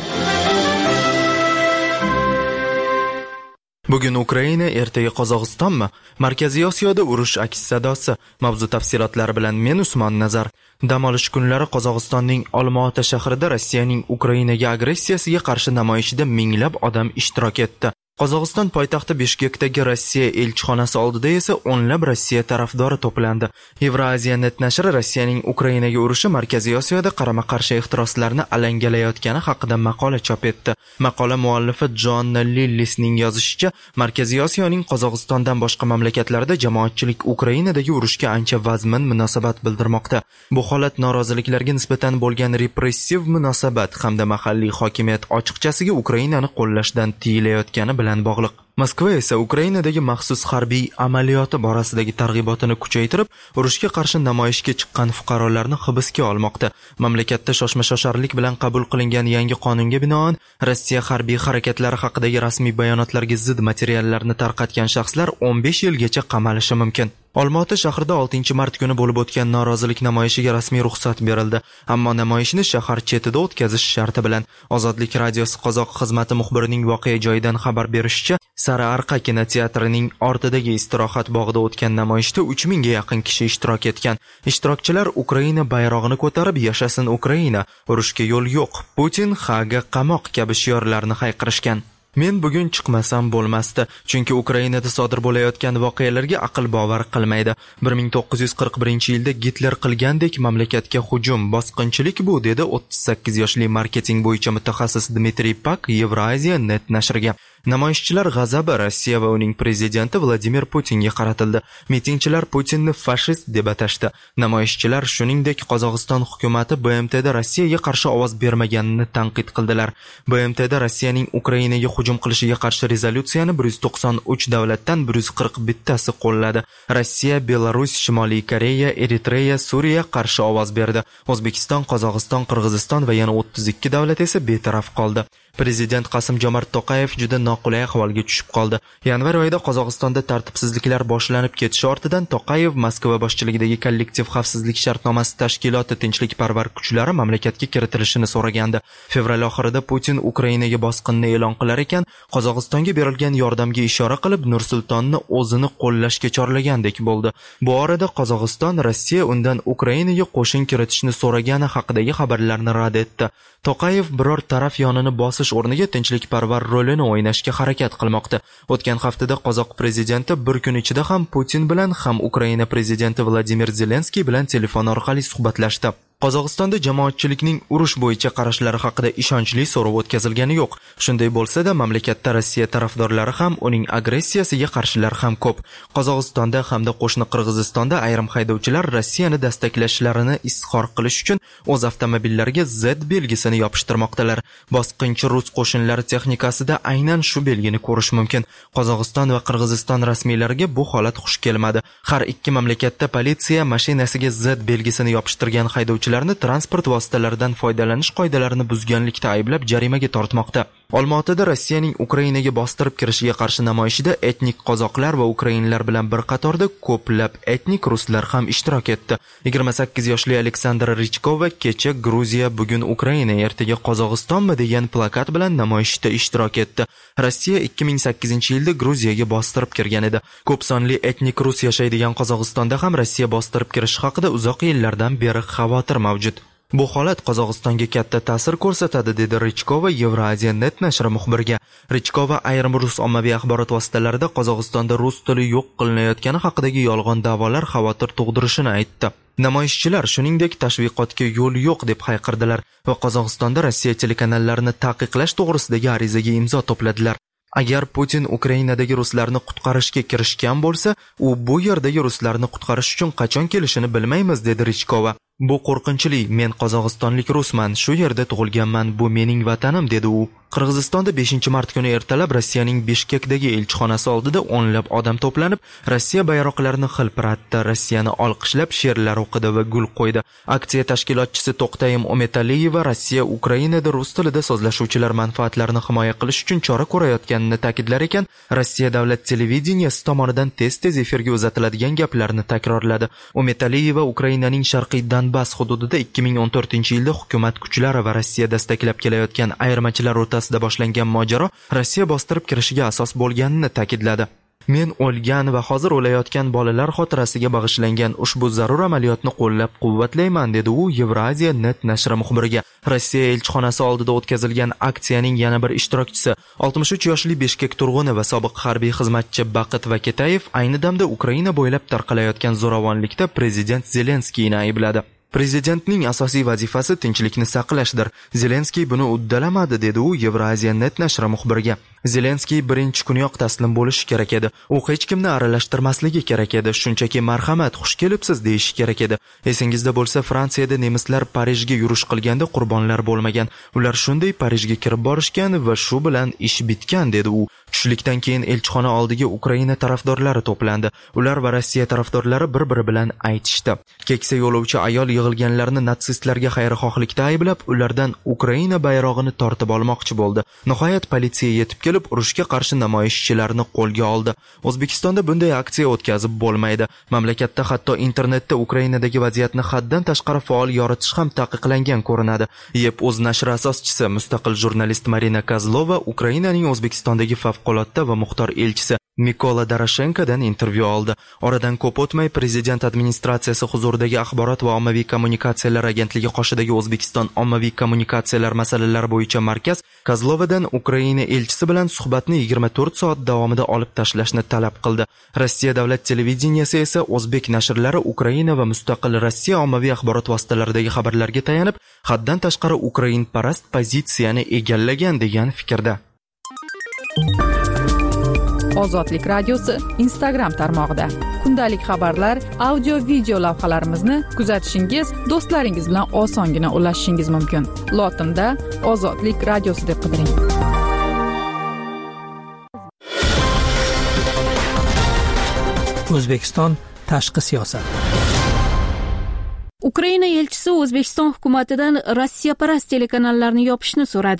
Bugun Ukraina, ertaga Qozog'istonmi? Markaziy Osiyoda urush aks sadosi. Mavzu tafsilotlari bilan men Usmon Nazar. Dam olish kunlari Qozog'istonning Olmaota shahrida Rossiyaning Ukrainaga agressiyasiga qarshi namoyishida minglab odam ishtirok etdi. Qozog'iston poytaxti Bishkekdagi Rossiya elchixonasi oldida esa o'nlab Rossiya tarafdori to'plandi. Euraziya net nashri Rossiyaning Ukrainaga urushi Markaziy Osiyoda qarama-qarshi ehtiroslarni alangalayotgani haqida maqola chop etdi. Maqola muallifi Joanna Lillisning yozishicha, Markaziy Osiyoning Qozog'istondan boshqa mamlakatlarda jamoatchilik Ukrainadagi urushga ancha vazmin munosabat bildirmoqda. Bu holat noroziliklarga nisbatan bo'lgan repressiv munosabat hamda mahalliy hokimiyat ochiqchasiga Ukrainani qo'llashdan tiyilayotgani bilan bog'liq. Moskva esa Ukrainadagi maxsus harbiy amaliyoti borasidagi targ'ibotini kuchaytirib, urushga qarshi namoyishga chiqqan fuqarolarni hibsga olmoqda. Mamlakatda shoshma-shosharlik bilan qabul qilingan yangi qonunga binoan, Rossiya harbiy harakatlari haqidagi rasmiy bayonotlarga zid materiallarni tarqatgan shaxslar 15 yilgacha qamalishi mumkin. Olmaota shahrida 6-mart kuni bo'lib o'tgan norozilik namoyishiga rasmiy ruxsat berildi, ammo namoyishni shahar chetida o'tkazish sharti bilan. Ozodlik radiosi qozoq xizmati muxbirining voqea joyidan xabar berishicha, Sara Arqa kinoteatrining ortidagi istirohat bog'ida o'tgan namoyishda 3000 ga yaqin kishi ishtirok etgan. Ishtirokchilar Ukraina bayrog'ini ko'tarib "Yashasin Ukraina, urushga yo'l yo'q, Putin Haga qamoq" kabi shiorlarni hayqirishgan. Men bugun chiqmasam bo'lmasdi, chunki Ukrainada sodir bo'layotgan voqealarga aql bovar qilmaydi. 1941-yilda Gitler qilgandek mamlakatga hujum, bosqinchilik bu, dedi 38 yoshli marketing bo'yicha mutaxassis Dmitriy Pak Euraziya net nashriga. Namoyishchilar g'azabi Rossiya va uning prezidenti Vladimir Putinga qaratildi. Mitingchilar Putinni fashist deb atashdi. Namoyishchilar shuningdek Qozog'iston hukumati BMTda Rossiyaga qarshi ovoz bermaganini tanqid qildilar. BMTda Rossiyaning Ukrainaga hujum qilishiga qarshi rezolyutsiyani 193 davlatdan 141tasi qo'lladi. Rossiya, Belarus, Shimoliy Koreya, Eritreya, Suriya qarshi ovoz berdi. O'zbekiston, Qozog'iston, Qirg'iziston va yana 32 davlat esa betaraf qoldi. Prezident Qasim-Jomart To'qayev juda noqulay ahvolga tushib qoldi. Yanvar oyida Qozog'istonda tartibsizliklar boshlanib ketishi ortidan To'qayev Moskva boshchiligidagi kollektiv xavfsizlik shartnomasi tashkiloti tinchlikparvar kuchlari mamlakatga kiritilishini so'ragandi. Fevral oxirida Putin Ukrainaga bosqinni e'lon qilar ekan, Qozog'istonga berilgan yordamga ishora qilib, Nur-Sultonni o'zini qo'llashga chorlagandek bo'ldi. Bu orada Qozog'iston Rossiya undan Ukrainaga qo'shin kiritishni so'ragani haqidagi xabarlarni rad etdi. To'qayev biror taraf yonini bosish o'rniga tinchlikparvar rolini o'ynashga harakat qilmoqda. O'tgan haftada qozoq prezidenti bir kun ichida ham Putin bilan ham Ukraina prezidenti Vladimir Zelenskiy bilan telefon orqali suhbatlashdi. Qozog'istonda jamoatchilikning urush bo'yicha qarashlari haqida ishonchli so'rov o'tkazilgani yo'q. Shunday bo'lsa-da, mamlakatda Rossiya tarafdorlari ham, uning agressiyasiga qarshilar ham ko'p. Qozog'istonda hamda qo'shni Qirg'izistonda ayrim haydovchilar Rossiyani dastaklashlarini izhor qilish uchun o'z avtomobillariga Z belgisini yopishtirmoqdalar. Bosqinchi rus qo'shinlari texnikasida aynan shu belgini ko'rish mumkin. Qozog'iston va Qirg'iziston rasmiylariga bu holat xush kelmadi. Har ikki mamlakatda politsiya mashinasiga Z belgisini yopishtirgan haydovchilar transport vositalaridan foydalanish qoidalarini buzganlikda ayblab jarimaga tortmoqda. Olmaotada Rossiyaning Ukrainaga bostirib kirishiga qarshi namoyishida etnik qozoqlar va ukrainlar bilan bir qatorda ko'plab etnik ruslar ham ishtirok etdi. 28 yoshli Aleksandr Richkova kecha Gruziya, bugun Ukraina, ertaga Qozog'istonmi degan plakat bilan namoyishda ishtirok etdi. Rossiya 2008-yilda Gruziyaga bostirib kirgan edi. Ko'p sonli etnik rus yashaydigan Qozog'istonda ham Rossiya bostirib kirishi haqida uzoq yillardan beri xavotir mavjud. Bu holat Qozog'istonga katta ta'sir ko'rsatadi, dedi Richkova Euraziya Net nashri muxbiriga. Richkova ayrim rus ommaviy axborot vositalarida Qozog'istonda rus tili yo'q qilinayotgani haqidagi yolg'on da'volar xavotir tug'dirishini aytdi. Namoyishchilar shuningdek tashviqotga yo'l yo'q deb hayqirdilar va Qozog'istonda Rossiya telekanallarini taqiqlash to'g'risidagi arizaga imzo to'pladilar. Agar Putin Ukrainadagi ruslarni qutqarishga kirishgan bo'lsa, u bu yerdagi ruslarni qutqarish uchun qachon kelishini bilmaymiz, dedi Richkova. Bu qo'rqinchli. Men qozog'istonlik rusman, shu yerda tug'ilganman, bu mening vatanim, dedi u. Qirg'izistonda 5-mart kuni ertalab Rossiyaning Bishkekdagi elchixonasi oldida o'nlab odam to'planib, Rossiya bayroqlarini hilpiratdi, Rossiyani olqishlab she'rlar o'qidi va gul qo'ydi. Aksiya tashkilotchisi To'xtayim Umetaliyeva Rossiya Ukrainada rus tilida so'zlashuvchilar manfaatlarini himoya qilish uchun chora ko'rayotganini ta'kidlar ekan, Rossiya davlat televideniyesi tomonidan tez-tez efirga uzatiladigan gaplarni takrorladi. Umetaliyeva Ukrainaning sharqiy Donbass hududida 2014-yilda hukumat kuchlari va Rossiya dastaklab kelayotgan ayirmachilar o'rtasida boshlangan mojaro Rossiya bostirib kirishiga asos bo'lganini ta'kidladi. Men o'lgan va hozir o'layotgan bolalar xotirasiga bag'ishlangan ushbu zarur amaliyotni qo'llab-quvvatlayman, dedi u Euraziya Net nashri muxbiriga. Rossiya elchixonasi oldida o'tkazilgan aksiyaning yana bir ishtirokchisi 63 yoshli Bishkek turg'uni va sobiq harbiy xizmatchi Baqit Vaketayev ayni damda Ukraina bo'ylab tarqalayotgan zo'ravonlikda prezident Zelenskiyni aybladi. Prezidentning asosiy vazifasi tinchlikni saqlashdir. Zelenskiy buni uddalamadi, dedi u Euraziya Net nashri muxbiriga. Zelenskiy birinchi kuniyoq taslim bo'lishi kerak edi. U hech kimni aralashtirmasligi kerak edi. Shunchaki marhamat, xush kelibsiz deyishi kerak edi. Esingizda bo'lsa, Fransiyada nemislar Parijga yurish qilganda qurbonlar bo'lmagan. Ular shunday Parijga kirib borishgan va shu bilan ish bitgan, dedi u. Tushlikdan keyin elchixona oldiga Ukraina tarafdorlari to'plandi. Ular va Rossiya tarafdorlari bir-biri bilan aytishdi. Keksa yo'lovchi ayol yig'ilganlarni natsistlarga xayrixohlikda ayblab, ulardan Ukraina bayrog'ini tortib olmoqchi bo'ldi. Nihoyat politsiya yetib kelib, urushga qarshi namoyishchilarni qo'lga oldi. O'zbekistonda bunday aksiya o'tkazib bo'lmaydi. Mamlakatda hatto internetda Ukrainadagi vaziyatni haddan tashqari faol yoritish ham taqiqlangan ko'rinadi. Yep.uz nashri asoschisi, mustaqil jurnalist Marina Kozlova Ukrainaning O'zbekistondagi favqulodda va muxtor elchisi Mikola Doroshenkodan intervyu oldi. Oradan ko'p o'tmay prezident administratsiyasi huzuridagi axborot va ommaviy kommunikatsiyalar agentligi qoshidagi O'zbekiston ommaviy kommunikatsiyalar masalalari bo'yicha markaz Kozlovadan Ukraina elchisi bilan suhbatni 24 soat davomida olib tashlashni talab qildi. Rossiya davlat televideniyesi esa o'zbek nashrlari Ukraina va mustaqil Rossiya ommaviy axborot vositalaridagi xabarlarga tayanib, haddan tashqari ukrainparast pozitsiyani egallagan degan fikrda. Ozodlik radiosi Instagram tarmog'ida. Kundalik xabarlar, audio video lavhalarimizni kuzatishingiz, do'stlaringiz bilan osongina ulashishingiz mumkin. Lotinda Ozodlik radiosi deb qidiring. O'zbekiston tashqi siyosat. Ukraina elchisi O'zbekiston hukumatidan Rossiyaparast telekanallarni yopishni so'radi.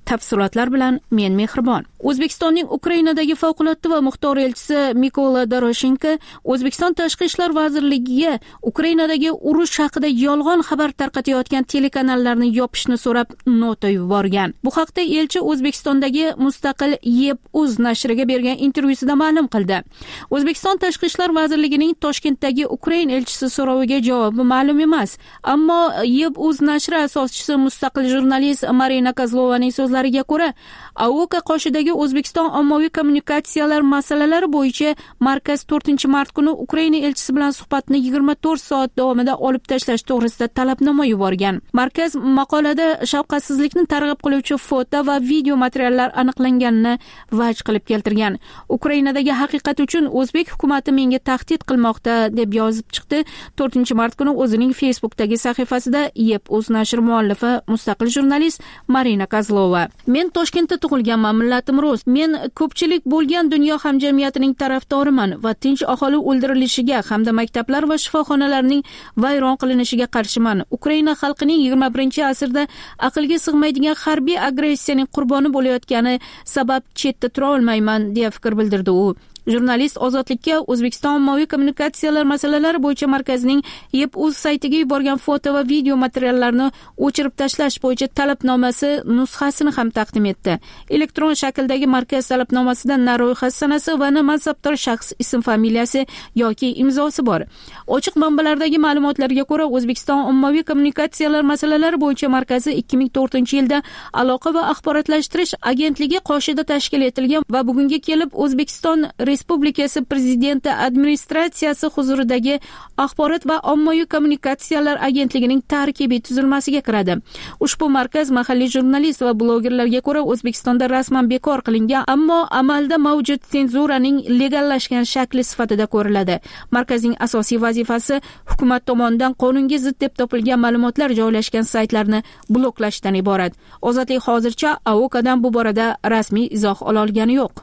Tafsilotlar bilan men Mehribon. O'zbekistonning Ukrainadagi favqulodda va muxtor elchisi Mikola Doroshenko O'zbekiston Tashqi ishlar vazirligiga Ukrainadagi urush haqida yolg'on xabar tarqatayotgan telekanallarni yopishni so'rab nota yuborgan. Bu haqda elchi O'zbekistondagi mustaqil YEP.uz nashriga bergan intervyusida ma'lum qildi. O'zbekiston Tashqi ishlar vazirligining Toshkentdagi Ukraina elchisi so'roviga javobi ma'lum emas, ammo YEP.uz nashri asoschisi mustaqil jurnalist Marina Kozlovaning so'zlariga ko'ra, AOK qoshidagi O'zbekiston ommaviy kommunikatsiyalar masalalari bo'yicha markaz 4-mart kuni Ukraina elchisi bilan suhbatni 24 soat davomida olib tashlash to'g'risida talabnoma yuborgan. Markaz maqolada shafqatsizlikni targ'ib qiluvchi foto va video materiallar aniqlanganini vaj qilib keltirgan. Ukrainadagi haqiqat uchun o'zbek hukumatı menga tahdid qilmoqda deb yozib chiqdi 4-mart kuni o'zining Facebookdagi sahifasida YEP.uz nashri muallifi mustaqil jurnalist Marina Kozlova. Men Toshkentda tug'ilganman, millatim rus. Men ko'pchilik bo'lgan dunyo hamjamiyatining tarafdoriman va tinch aholi o'ldirilishiga hamda maktablar va shifoxonalarning vayron qilinishiga qarshiman. Ukraina xalqining 21-asrda aqlga sig'maydigan harbiy agressiyaning qurboni bo'layotgani sabab chetda tura olmayman deya fikr bildirdi u. Jurnalist Ozodlikka O'zbekiston ommaviy kommunikatsiyalar masalalari bo'yicha markazining YEP.uz saytiga yuborgan foto va video materiallarni o'chirib tashlash bo'yicha talabnomasi nusxasini ham taqdim etdi. Elektron shakldagi markaz talabnomasida na ro'yxat sanasi va na mansabdor shaxs ism familiyasi yoki imzosi bor. Ochiq manbalardagi ma'lumotlarga ko'ra, O'zbekiston ommaviy kommunikatsiyalar masalalari bo'yicha markazi 2004-yilda Aloqa va axborotlashtirish agentligi qoshida tashkil etilgan va bugunga kelib O'zbekiston Respublikasi Prezidenti administratsiyasi huzuridagi Axborot va ommaviy kommunikatsiyalar agentligining tarkibiy tuzilmasiga kiradi. Ushbu markaz mahalliy jurnalist va blogerlarga ko'ra O'zbekistonda rasman bekor qilingan, ammo amalda mavjud senzuraning legallashgan shakli sifatida ko'riladi. Markazning asosiy vazifasi hukumat tomonidan qonunga zid deb topilgan ma'lumotlar joylashgan saytlarni bloklashdan iborat. Ozodlik hozircha AOKdan bu borada rasmiy izoh ola olgani yo'q.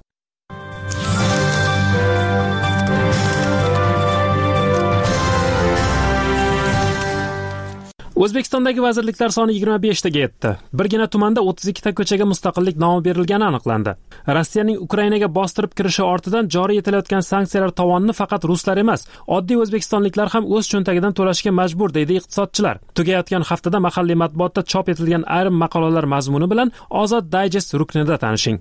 O'zbekistondagi vazirliklar soni 25 taga yetdi. Birgina tumanda 32 ta ko'chaga mustaqillik nomi berilgani aniqlandi. Rossiyaning Ukrainaga bostirib kirishi ortidan joriy etilayotgan sanksiyalar tovonini faqat ruslar emas, oddiy o'zbekistonliklar ham o'z cho'ntagidan to'lashga majbur, deydi iqtisodchilar. Tugayotgan haftada mahalliy matbuotda chop etilgan ayrim maqolalar mazmuni bilan Ozod Digest ruknida tanishing.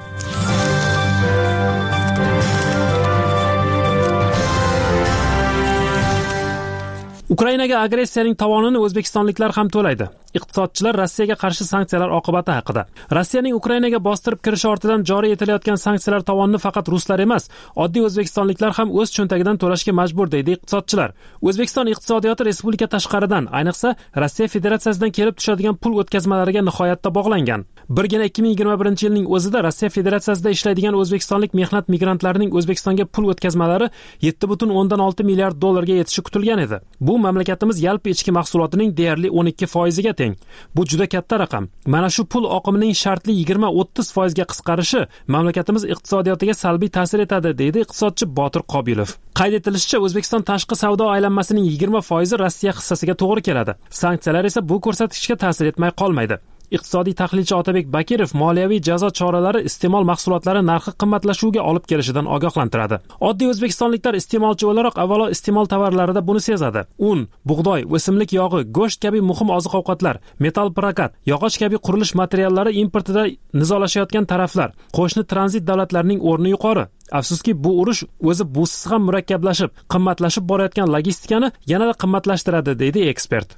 Ukrainaga agressiyaning tovonini o'zbekistonliklar ham to'laydi. Iqtisodchilar Rossiyaga qarshi sanksiyalar oqibati haqida. Rossiyaning Ukrainaga bostirib kirishi ortidan joriy etilayotgan sanksiyalar tovonini faqat ruslar emas, oddiy o'zbekistonliklar ham o'z cho'ntagidan to'lashga majbur, deydi iqtisodchilar. O'zbekiston iqtisodiyoti respublika tashqaridan, ayniqsa Rossiya Federatsiyasidan kelib tushadigan pul o'tkazmalariga nihoyatda bog'langan. Birgina 2021-yilning o'zida Rossiya Federatsiyasida ishlaydigan o'zbekistonlik mehnat migrantlarining O'zbekistonga pul o'tkazmalari 7,6 milliard dollarga yetishi kutilgan edi. Bu mamlakatimiz yalpi ichki mahsulotining deyarli 12% ga teng. Bu juda katta raqam. Mana shu pul oqimining shartli 20-30% ga qisqarishi mamlakatimiz iqtisodiyotiga salbiy ta'sir etadi, deydi iqtisodchi Botir Qobilov. Qayd etilishicha, O'zbekiston tashqi savdo aylanmasining 20% Rossiya hissasiga to'g'ri keladi. Sanksiyalar esa bu ko'rsatkichga ta'sir etmay qolmaydi. Iqtisodiy tahlilchi Otabek Bakirov moliyaviy jazo choralari iste'mol mahsulotlari narxi qimmatlashuviga olib kelishidan ogohlantiradi. Oddiy o'zbekistonliklar iste'molchi o'laroq avvalo iste'mol tovarlarida buni sezadi. Un, bug'doy, o'simlik yog'i, go'sht kabi muhim oziq-ovqatlar, metal prokat, yog'och kabi qurilish materiallari importida nizolashayotgan taraflar, qo'shni tranzit davlatlarning o'rni yuqori. Afsuski, bu urush o'zi busiz ham murakkablashib, qimmatlashib borayotgan logistikani yanada qimmatlashtiradi, deydi ekspert.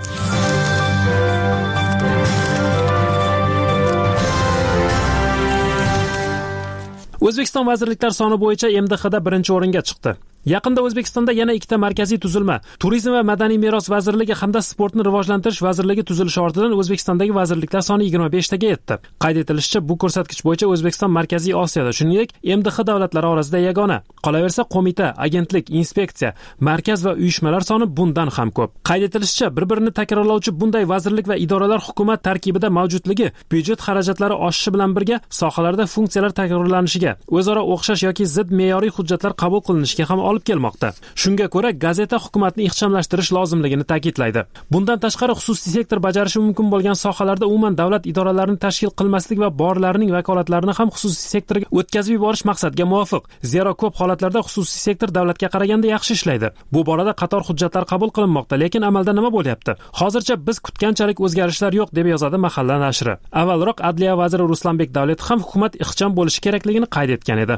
O'zbekiston vazirliklar soni bo'yicha MDHda birinchi o'ringa chiqdi. Yaqinda O'zbekistonda yana ikkita markaziy tuzilma, Turizm va madaniy meros vazirligi hamda Sportni rivojlantirish vazirligi tuzilishi ortidan O'zbekistondagi vazirliklar soni 25 taga yetdi. Qayd etilishicha, bu ko'rsatkich bo'yicha O'zbekiston Markaziy Osiyoda, shuningdek, MDH davlatlari orasida yagona. Qolaversa, qo'mita, agentlik, inspeksiya, markaz va uyushmalar soni bundan ham ko'p. Qayd etilishicha, bir-birini takrorlovchi bunday vazirlik va idoralar hukumat tarkibida mavjudligi byudjet xarajatlari oshishi bilan birga sohalarda funksiyalar takrorlanishiga, o'zaro o'xshash yoki zid me'yoriy hujjatlar qabul qilinishiga ham olib kelmoqda. Shunga ko'ra, gazeta hukumatni ixchamlashtirish lozimligini ta'kidlaydi. Bundan tashqari, xususiy sektor bajarishi mumkin bo'lgan sohalarda umuman davlat idoralarini tashkil qilmaslik va borlarining vakolatlarini ham xususiy sektorga o'tkazib yuborish maqsadga muvofiq. Zero ko'p holatlarda xususiy sektor davlatga qaraganda yaxshi ishlaydi. Bu borada qator hujjatlar qabul qilinmoqda, lekin amalda nima bo'lyapti? Hozircha biz kutganchalik o'zgarishlar yo'q, deb yozadi Mahalla nashri. Avvalroq Adliya vaziri Ruslanbek Davletov ham hukumat ixcham bo'lishi kerakligini qayd etgan edi.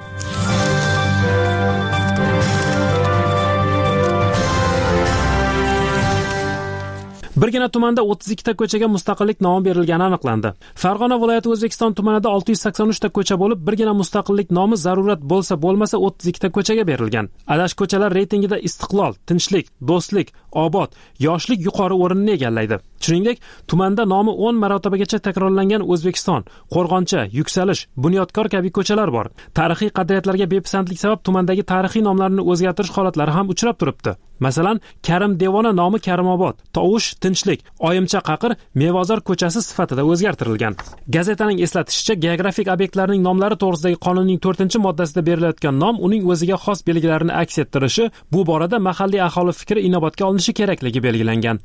Birgina tumanda 32 ta ko'chaga mustaqillik nomi berilgani aniqlandi. Farg'ona viloyati O'zbekiston tumanida 683 ta ko'cha bo'lib, birgina mustaqillik nomi zarurat bo'lmasa 32 ta ko'chaga berilgan. Adash ko'chalar reytingida Istiqlol, Tinchlik, Do'stlik, Obod, Yoshlik yuqori o'rinni egallaydi. Shuningdek, tumanda nomi 10 marotibagacha takrorlangan O'zbekiston, Qo'rg'oncha, Yuksalish, Bunyodkor kabi ko'chalar bor. Tarixiy qadriyatlarga bepisandlik sabab tumandagi tarixiy nomlarni o'zgartirish holatlari ham uchrab turibdi. Masalan, Karim Devona nomi Karimobod, Tovush Tinchlik, Oyimcha Qaqir Mevozor ko'chasi sifatida o'zgartirilgan. Gazetaning eslatishicha, geografik obyektlarning nomlari to'g'risidagi qonunning 4-moddasida berilayotgan nom uning o'ziga xos belgilarini aks ettirishi, bu borada mahalliy aholi fikri inobatga olinishi kerakligi belgilangan.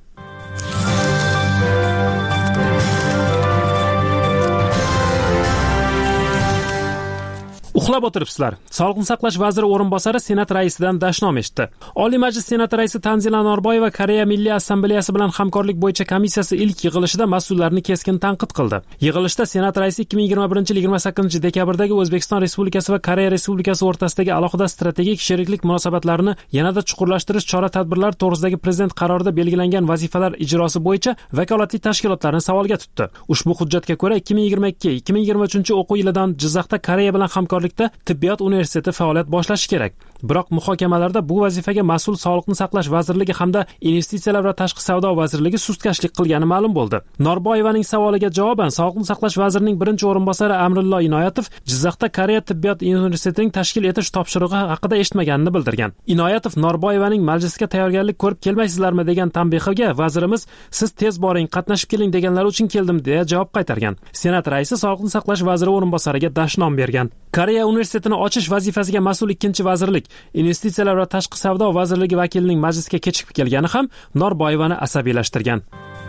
Uxlab o'tiribsizlar. Sog'liqni saqlash vaziri o'rinbosari Senat raisidan dashnom eshitdi. Oliy Majlis Senat raisi Tanzila Norboyeva Koreya Milliy Assambleyasi bilan hamkorlik bo'yicha komissiyasi ilk yig'ilishida mas'ullarni keskin tanqid qildi. Yig'ilishda Senat raisi 2021-28 dekabrdagi O'zbekiston Respublikasi va Koreya Respublikasi o'rtasidagi alohida strategik sheriklik munosabatlarini yanada chuqurlashtirish chora-tadbirlar to'g'risidagi prezident qarorida belgilangan vazifalar ijrosi bo'yicha vakolatli tashkilotlarni savolga tutdi. Ushbu hujjatga ko'ra 2022-2023 o'quv yilidan Jizzaxda Koreya bilan hamkorlik Tibbiyot universiteti faoliyat boshlashi kerak. Biroq muhokamalarda bu vazifaga mas'ul Sog'liqni saqlash vazirligi hamda Investitsiyalar va tashqi savdo vazirligi sustkashlik qilgani ma'lum bo'ldi. Norboyevaning savoliga javoban Sog'liqni saqlash vazirining birinchi o'rinbosari Amrillo Inoyatov Jizzaxda Koreya tibbiyot universitetining tashkil etish topshirig'i haqida eshitmaganini bildirgan. Inoyatov Norboyevaning majlisga tayyorgarlik ko'rib kelmaysizlarmi degan tanbehiga vazirimiz siz tez boring, qatnashib keling deganlar uchun keldim deya javob qaytargan. Senat raisi Sog'liqni saqlash vaziri o'rinbosariga dashnom bergan. Koreya universitetini ochish vazifasiga mas'ul ikkinchi vazirlik, Investitsiyalar va tashqi savdo vazirligi vakilining majlisga kechikib kelgani ham Norboyevani asabiylashtirgan.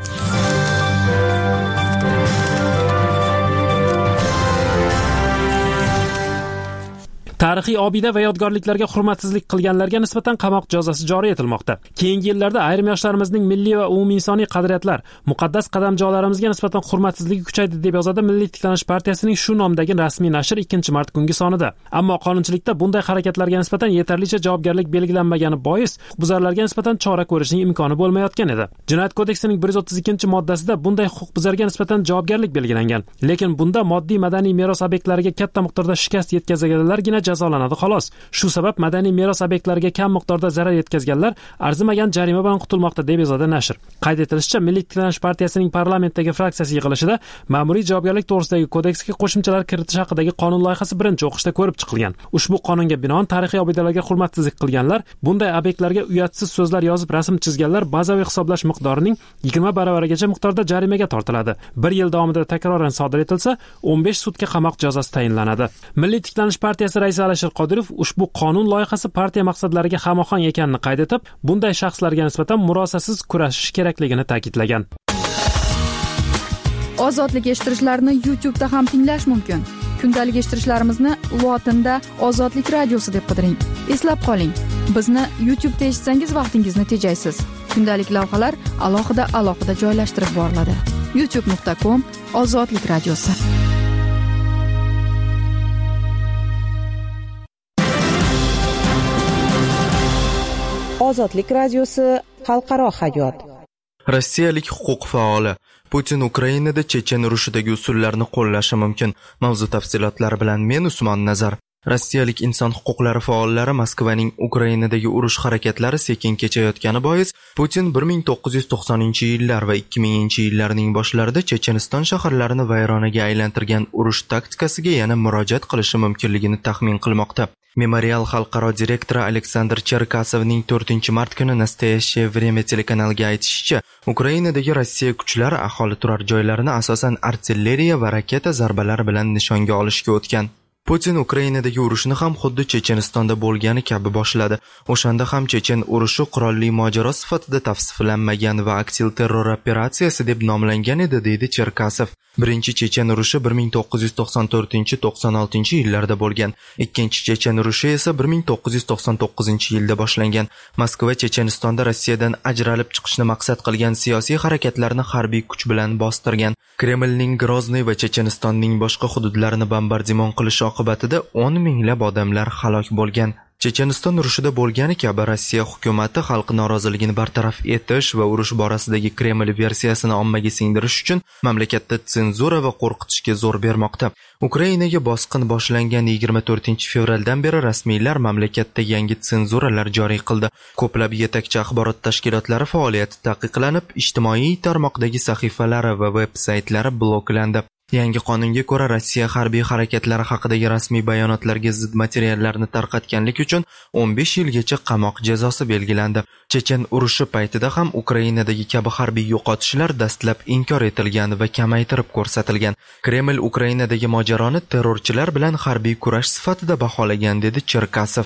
Tarixiy obida va yodgorliklarga hurmatsizlik qilganlarga nisbatan qamoq jazosi joriy etilmoqda. Keyingi yillarda ayrim yoshlarimizning milliy va umuminsoniy qadriyatlar, muqaddas qadamjolarimizga nisbatan hurmatsizligi kuchaydi deb yozadi Milliy tiklanish partiyasining shu nomdagi rasmiy nashr 2-mart kungi sonida. Ammo qonunchilikda bunday harakatlarga nisbatan yetarlicha javobgarlik belgilanmagani bois huquqbuzarlarga nisbatan chora ko'rishning imkoni bo'lmayotgan edi. Jinoyat kodeksining 132-moddasida bunday huquqbuzarga nisbatan javobgarlik belgilangan, lekin bunda moddiy madaniy meros obyektlariga katta miqdorda shikast yetkazganlargina jazolanadi xolos. Shu sabab madaniy meros obyektlariga kam miqdorda zarar yetkazganlar arzimagan jarima bilan qutulmoqda deb yozadi nashr. Qayd etilishicha, Milliy tiklanish partiyasining parlamentdagi fraksiyasi yig'ilishida ma'muriy javobgarlik to'g'risidagi kodeksga qo'shimchalar kiritish haqidagi qonun loyihasi birinchi o'qishda ko'rib chiqilgan. Ushbu qonunga binoan tarixiy obidalarga hurmatsizlik qilganlar, bunday obyektlarga uyatsiz so'zlar yozib rasm chizganlar bazaviy hisoblash miqdorining 20 baravarigacha miqdorda jarimaga tortiladi. 1 yil davomida takroran sodir etilsa, 15 sutka qamoq jazosi tayinlanadi. Milliy tiklanish partiyasi raisi Alisher Qodirov ushbu qonun loyihasi partiya maqsadlariga hamohang ekanini qayd etib, bunday shaxslarga nisbatan murosasiz kurashish kerakligini ta'kidlagan. Ozodlik eshittirishlarni YouTube'da ham tinglash mumkin. Kundalik eshittirishlarimizni lotinda Ozodlik radiosi deb qidiring. Eslab qoling, bizni YouTube'da eshitsangiz vaqtingizni tejaysiz. Kundalik lavhalar alohida joylashtirib boriladi. youtube.com/Ozodlik radiosi. Ozodlik radiosi xalqaro hayot. Rossiyalik huquq faoli Putin Ukrainada Chechen urushidagi usullarni qo'llashi mumkin. Mavzu tafsilotlari bilan men Usmon Nazar. Rossiyalik inson huquqlari faollari Moskvaning Ukrainadagi urush harakatlari sekin kechayotgani bois Putin 1990-yillar va 2000-yillarning boshlarida Checheniston shaharlarini vayronaga aylantirgan urush taktikasiga yana murojaat qilishi mumkinligini taxmin qilmoqda. Memorial xalqaro direktori Aleksandr Cherkasovning 4-mart kuni Nastoyaщее время telekanaliga aytishicha, Ukrainadagi Rossiya kuchlari aholi turar joylarini asosan artilleriya va raketa zarbalari bilan nishonga olishga o'tgan. Putin Ukrainadagi urushni ham xuddi Chechenistonda bo'lgani kabi boshladi. O'shanda ham Chechen urushi qurolli mojaro sifatida tavsiflanmagan va aksilterror operatsiyasi deb nomlangan edi, deydi Cherkasov. Birinchi Chechen urushi 1994-96 yillarda bo'lgan. Ikkinchi Chechen urushi esa 1999-yilda boshlangan. Moskva Chechenistonda Rossiyadan ajralib chiqishni maqsad qilgan siyosiy harakatlarni harbiy kuch bilan bostirgan. Kremlning Grozny va Chechenistonning boshqa hududlarini bombardimon qilishi oqibatida 10 minglab odamlar halok bo'lgan. Checheniston urushida bo'lgani kabi Rossiya hukumati xalq noroziligini bartaraf etish va urush borasidagi Kreml versiyasini ommaga singdirish uchun mamlakatda senzura va qo'rqitishga zo'r bermoqda. Ukrainaga bosqin boshlangan 24-fevraldan beri rasmiylar mamlakatda yangi senzuralar joriy qildi. Ko'plab yetakchi axborot tashkilotlari faoliyati taqiqlanib, ijtimoiy tarmoqdagi sahifalari va veb-saytlari bloklandi. Yangi qonunga ko'ra Rossiya harbiy harakatlari haqidagi rasmiy bayonotlarga zid materiallarni tarqatganlik uchun 15 yilgacha qamoq jazosi belgilandi. Chechen urushi paytida ham Ukrainadagi kabi harbiy yo'qotishlar dastlab inkor etilgan va kamaytirib ko'rsatilgan. Kreml Ukrainadagi mojaroni terrorchilar bilan harbiy kurash sifatida baholagan, dedi Cherkasov.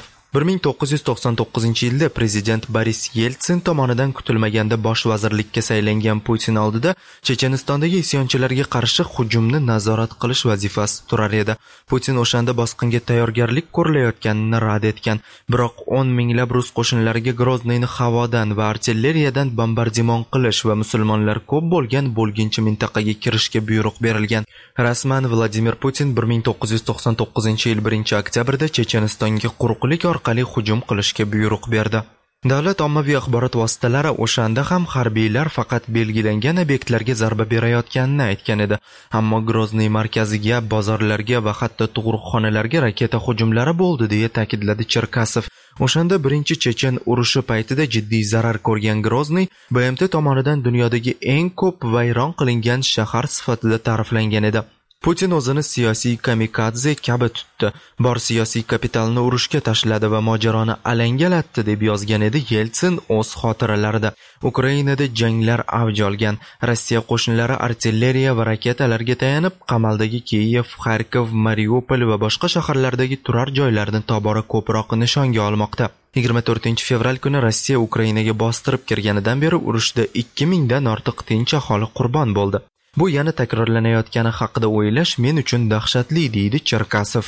1999-yilda prezident Boris Yeltsin tomonidan kutilmaganda bosh vazirlikka saylangan Putin oldida Chechenistondagi isyonchilarga qarshi hujumni nazorat qilish vazifasi turar edi. Putin o'shanda bosqinga tayyorgarlik ko'rilayotganini rad etgan, biroq 10 minglab rus qo'shinlariga Groznyni havodan va artilleriyadan bombardimon qilish va musulmonlar ko'p bo'lgan bo'lginchi mintaqaga kirishga buyruq berilgan. Rasman Vladimir Putin 1999-yil 1-oktyabrda Chechenistonga quruqlik orqali hujum qilishga buyruq berdi. Davlat ommaviy axborot vositalari o'shanda ham harbiylar faqat belgilangan obyektlarga zarba berayotganini aytgan edi. Ammo Grozny markaziga, bozorlarga va hatto tug'ruqxonalarga raketa hujumlari bo'ldi, deya ta'kidladi Cherkasov. O'shanda birinchi Chechen urushi paytida jiddiy zarar ko'rgan Grozny BMT tomonidan dunyodagi eng ko'p vayron qilingan shahar sifatida ta'riflangan edi. Putin o'zini siyosiy kamikadze kabi tutdi. Bor siyosiy kapitalni urushga tashladi va mojaroni alangalatdi, deb yozgan edi Yeltsin o'z xotiralarida. Ukrainada janglar avj olgan. Rossiya qo'shinlari artilleriya va raketalarga tayanib, qamaldagi Kiyev, Kharkov, Mariupol va boshqa shaharlardagi turar joylarni tobora ko'proq nishonga olmoqda. 24-fevral kuni Rossiya Ukrainaga bostirib kirganidan beri urushda 2000 dan ortiq tinch aholi qurbon bo'ldi. Bu yana takrorlanayotgani haqida o'ylash men uchun dahshatli, deydi Cherkasov.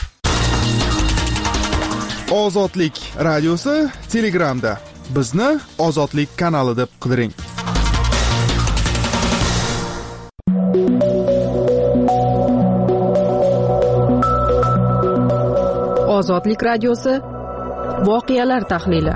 Ozodlik radiosi Telegramda. Bizni Ozodlik kanali deb qidiring. Ozodlik radiosi voqealar tahlili.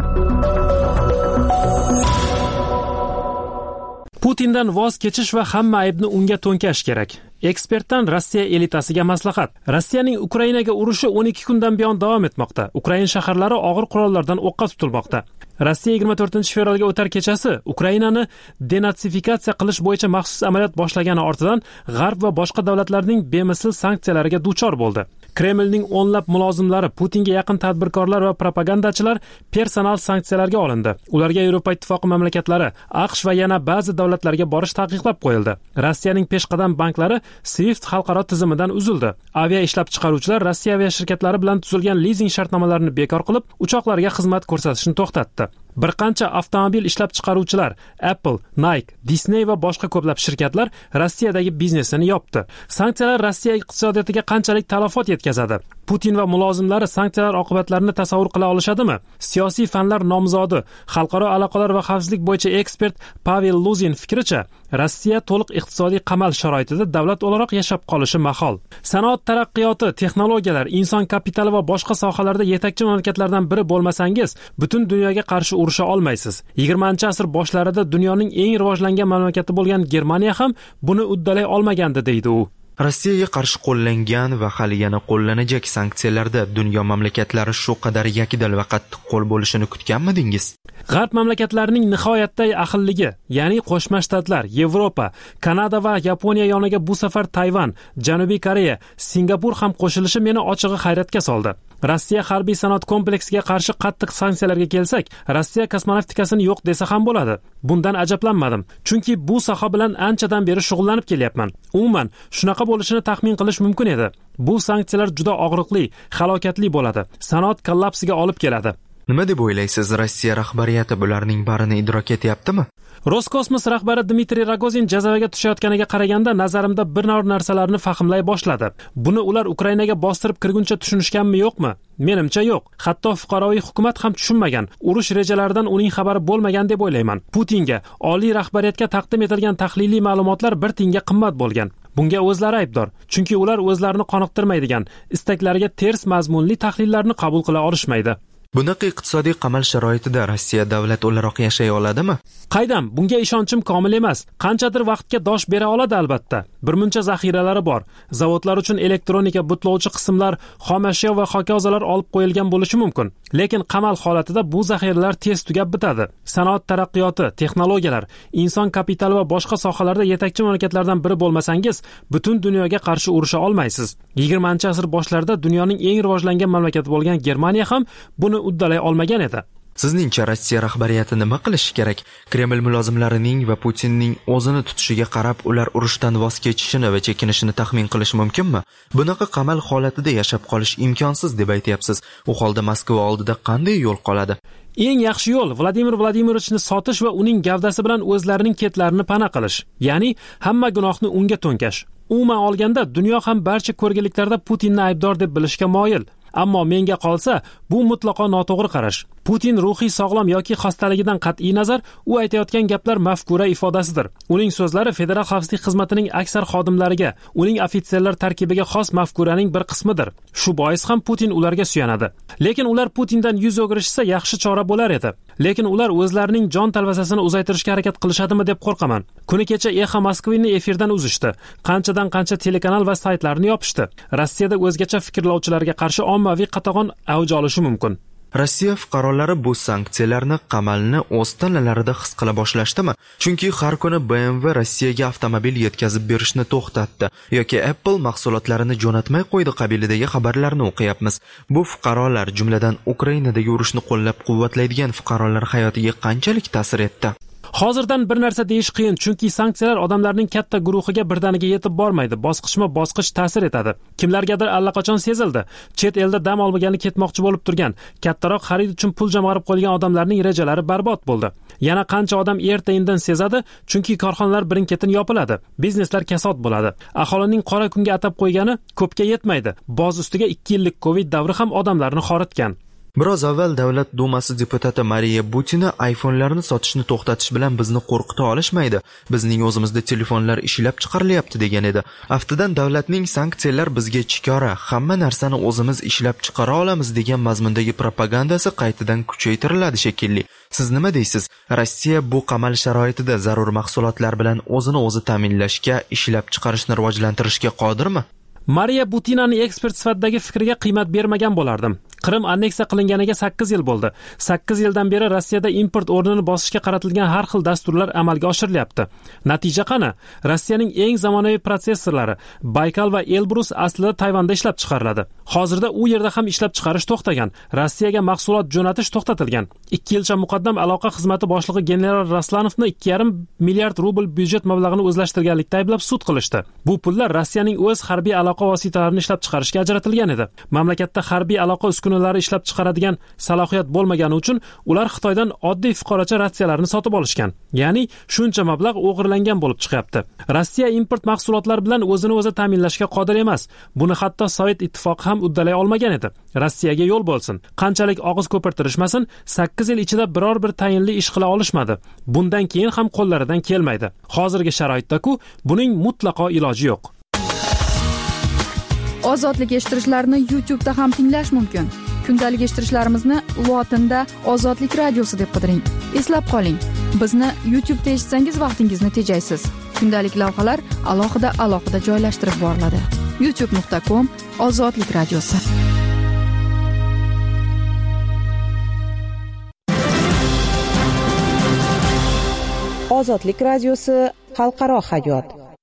Putindan voz kechish va hamma aybni unga to'nkash kerak. Ekspertdan Rossiya elitasiga maslahat. Rossiyaning Ukrainaga urushi 12 kundan buyon davom etmoqda. Ukraina shaharlari og'ir qurollardan o'qqa tutilmoqda. Rossiya 24-fevralga o'tar kechasi Ukrainani denatsifikatsiya qilish bo'yicha maxsus amaliyot boshlagani ortidan G'arb va boshqa davlatlarning bemisl sanksiyalariga duchor bo'ldi. Kremlning o'nlab mulozimlari, Putinga yaqin tadbirkorlar va propagandachilar personal sanksiyalarga olindi. Ularga Yevropa Ittifoqi mamlakatlari, AQSh va yana ba'zi davlatlarga borish taqiqlab qo'yildi. Rossiyaning peshqadam banklari SWIFT xalqaro tizimidan uzildi. Avia ishlab chiqaruvchilar Rossiya avia shirkatlari bilan tuzilgan lizing shartnomalarini bekor qilib, uchoqlarga xizmat ko'rsatishni to'xtatdi. Bir qancha avtomobil ishlab chiqaruvchilar Apple, Nike, Disney va boshqa ko'plab shirkatlar Rossiyadagi biznesini yopdi. Sanksiyalar Rossiya iqtisodiyotiga qanchalik talafot yetkazadi? Putin va mulozimlari sanksiyalar oqibatlarini tasavvur qila olishadimi? Siyosiy fanlar nomzodi, xalqaro aloqalar va xavfsizlik bo'yicha ekspert Pavel Luzin fikricha, Rossiya to'liq iqtisodiy qamal sharoitida davlat o'laroq yashab qolishi mahol. Sanoat taraqqiyoti, texnologiyalar, inson kapitali va boshqa sohalarda yetakchi mamlakatlardan biri bo'lmasangiz, butun dunyoga qarshi urusha olmaysiz. 20-asr boshlarida dunyoning eng rivojlangan mamlakati bo'lgan Germaniya ham buni uddalay olmagandi, deydi u. Rossiyaga qarshi qo'llangan va hali yana qo'llanajak sanksiyalarda dunyo mamlakatlari shu qadar yakdil va qattiq qo'l bo'lishini kutganmidingiz? G'arb mamlakatlarining nihoyatda ahilligi, ya'ni Qo'shma Shtatlar, Yevropa, Kanada va Yaponiya yoniga bu safar Tayvan, Janubiy Koreya, Singapur ham qo'shilishi meni ochig'i hayratga soldi. Rossiya harbiy sanoat kompleksiga qarshi qattiq sanksiyalarga kelsak, Rossiya kosmonavtikasini yo'q desa ham bo'ladi. Bundan ajablanmadim, chunki bu soha bilan anchadan beri shug'ullanib kelyapman. Umuman, shunaqa bo'lishini taxmin qilish mumkin edi. Bu sanksiyalar juda og'riqli, halokatli bo'ladi. Sanoat kollapsiga olib keladi. Nima deb o'ylaysiz, Rossiya rahbariyati bularning barini idrok etyaptimi? Roskosmos rahbari Dmitriy Rogozin jazavaga tushayotganiga qaraganda nazarimda bir narsalarni fahmlay boshladi. Buni ular Ukrainaga bostirib kirguncha tushunishganmi yo'qmi? Menimcha yo'q. Hatto fuqaroviy hukumat ham tushunmagan. Urush rejalaridan uning xabari bo'lmagan deb o'ylayman. Putinga, oliy rahbariyatga taqdim etilgan tahliliy ma'lumotlar bir tiyinga qimmat bo'lgan. Bunga o'zlari aybdor, chunki ular o'zlarini qoniqtirmaydigan, istaklariga ters mazmunli tahlillarni qabul qila olishmaydi. Bunaqa iqtisodiy qamal sharoitida Rossiya davlat o'laroq yashay oladimi? Qaydam, bunga ishonchim komil emas. Qanchadir vaqtga dosh bera oladi albatta. Birmuncha zaxiralari bor. Zavodlar uchun elektronika, butlovchi qismlar, xom ashyo va hokazolar olib qo'yilgan bo'lishi mumkin. Lekin qamal holatida bu zaxiralar tez tugab bitadi. Sanoat taraqqiyoti, texnologiyalar, inson kapitali va boshqa sohalarda yetakchi mamlakatlardan biri bo'lmasangiz, butun dunyoga qarshi urusha olmaysiz. 20-asr boshlarida dunyoning eng rivojlangan mamlakati bo'lgan Germaniya ham buni uddalay olmagan edi. Sizningcha Rossiya rahbariyati nima qilishi kerak? Kreml mulozimlarining va Putinning o'zini tutishiga qarab ular urushdan voz kechishini va chekinishini taxmin qilish mumkinmi? Bunaqa qamal holatida yashab qolish imkonsiz deb aytyapsiz. U holda Moskva oldida qanday yo'l qoladi? Eng yaxshi yo'l Vladimir Vladimirovichni sotish va uning gavdasi bilan o'zlarining ketlarini pana qilish. Ya'ni hamma gunohni unga to'nkash. Umuman olganda dunyo ham barcha ko'rgiliklarda Putinni aybdor deb bilishga moyil. Ammo menga qolsa, bu mutlaqo noto'g'ri qarash. Putin ruhiy sog'lom yoki xastaligidan qat'iy nazar, u aytayotgan gaplar mafkura ifodasidir. Uning so'zlari Federal xavfsizlik xizmatining aksar xodimlariga, uning ofitserlar tarkibiga xos mafkuraning bir qismidir. Shu bois ham Putin ularga suyanadi. Lekin ular Putindan yuz o'girishsa yaxshi chora bo'lar edi. Lekin ular o'zlarining jon talvasasini uzaytirishga harakat qilishadimi deb qo'rqaman. Kuni kecha Exa Moskvini efirdan uzishdi. Qancha telekanal va saytlarni yopishdi. Rossiyada o'zgacha fikrlovchilarga qarshi ommaviy qatag'on avj olishi mumkin. Rossiya fuqarolari bu sanksiyalarni qamalni o'z tanalarida his qila boshlashdimi? Chunki har kuni BMW Rossiyaga avtomobil yetkazib berishni to'xtatdi yoki Apple mahsulotlarini jo'natmay qo'ydi qabilidagi xabarlarni o'qiyapmiz. Bu fuqarolar, jumladan Ukrainadagi urushni qo'llab-quvvatlaydigan fuqarolar hayotiga qanchalik ta'sir etdi? Hozirdan bir narsa deyish qiyin, chunki sanksiyalar odamlarning katta guruhiga birdaniga yetib bormaydi, bosqichma-bosqich ta'sir etadi. Kimlargadir allaqachon sezildi. Chet elda dam olmagani ketmoqchi bo'lib turgan, kattaroq xarid uchun pul jamg'arib qo'ygan odamlarning rejalari barbod bo'ldi. Yana qancha odam erta-indin sezadi, chunki korxonalar birin-ketin yopiladi, bizneslar kasod bo'ladi. Aholining qora kunga atab qo'ygani ko'pga yetmaydi. Boz ustiga 2 yillik Covid davri ham odamlarni xoritgan. Biroz avval Davlat Dumasi deputati Mariya Butina iPhone'larni sotishni to'xtatish bilan bizni qo'rqita olishmaydi. Bizning o'zimizda telefonlar ishlab chiqarilyapti degan edi. Aftidan davlatning sanksiyalar bizga chikora, hamma narsani o'zimiz ishlab chiqara olamiz degan mazmundagi propagandasi qaytadan kuchaytiriladi shekilli. Siz nima deysiz? Rossiya bu qamal sharoitida zarur mahsulotlar bilan o'zini o'zi ta'minlashga, ishlab chiqarishni rivojlantirishga qodirmi? Mariya Butinaning ekspert sifatidagi fikriga qiymat bermagan bo'lardim. Qrim anneksiya qilinganiga 8 yil bo'ldi. 8 yildan beri Rossiyada import o'rnini bosishga qaratilgan har xil dasturlar amalga oshirilyapti. Natija qani? Rossiyaning eng zamonaviy protsessorlari Baykal va Elbrus aslida Tayvanda ishlab chiqariladi. Hozirda u yerda ham ishlab chiqarish to'xtagan. Rossiyaga mahsulot jo'natish to'xtatilgan. 2 yilcha muqaddam aloqa xizmati boshlig'i general Raslanovni 2,5 milliard rubl byudjet mablag'ini o'zlashtirganlikda ayblab sud qilishdi. Bu pullar Rossiyaning o'z harbiy aloqa vositalarini ishlab chiqarishga ajratilgan edi. Mamlakatda harbiy aloqa uskunalari ishlab chiqaradigan salohiyat bo'lmagani uchun ular Xitoydan oddiy fuqarocha ratsiyalarni sotib olishgan. Ya'ni shuncha mablag' o'g'irlangan bo'lib chiqyapti. Rossiya import mahsulotlari bilan o'zini o'zi ta'minlashga qodir emas. Buni hatto Sovet ittifoqi ham uddalay olmagan edi. Rossiyaga yo'l bo'lsin. Qanchalik og'iz ko'pirtirishmasin, 8 yil ichida biror bir tayinli ish qila olishmadi. Bundan keyin ham qo'llaridan kelmaydi. Hozirgi sharoitda-ku buning mutlaqo iloji yo'q. Ozodlik eshittirishlarni YouTube'da ham tinglash mumkin. Kundalik eshittirishlarimizni lotinda Ozodlik radiosi deb qidiring. Eslab qoling, bizni YouTube'da eshitsangiz vaqtingizni tejaysiz. Kundalik lavhalar alohida joylashtirib boriladi. youtube.com/Ozodlik radiosi. Ozodlik radiosi xalqaro hayot.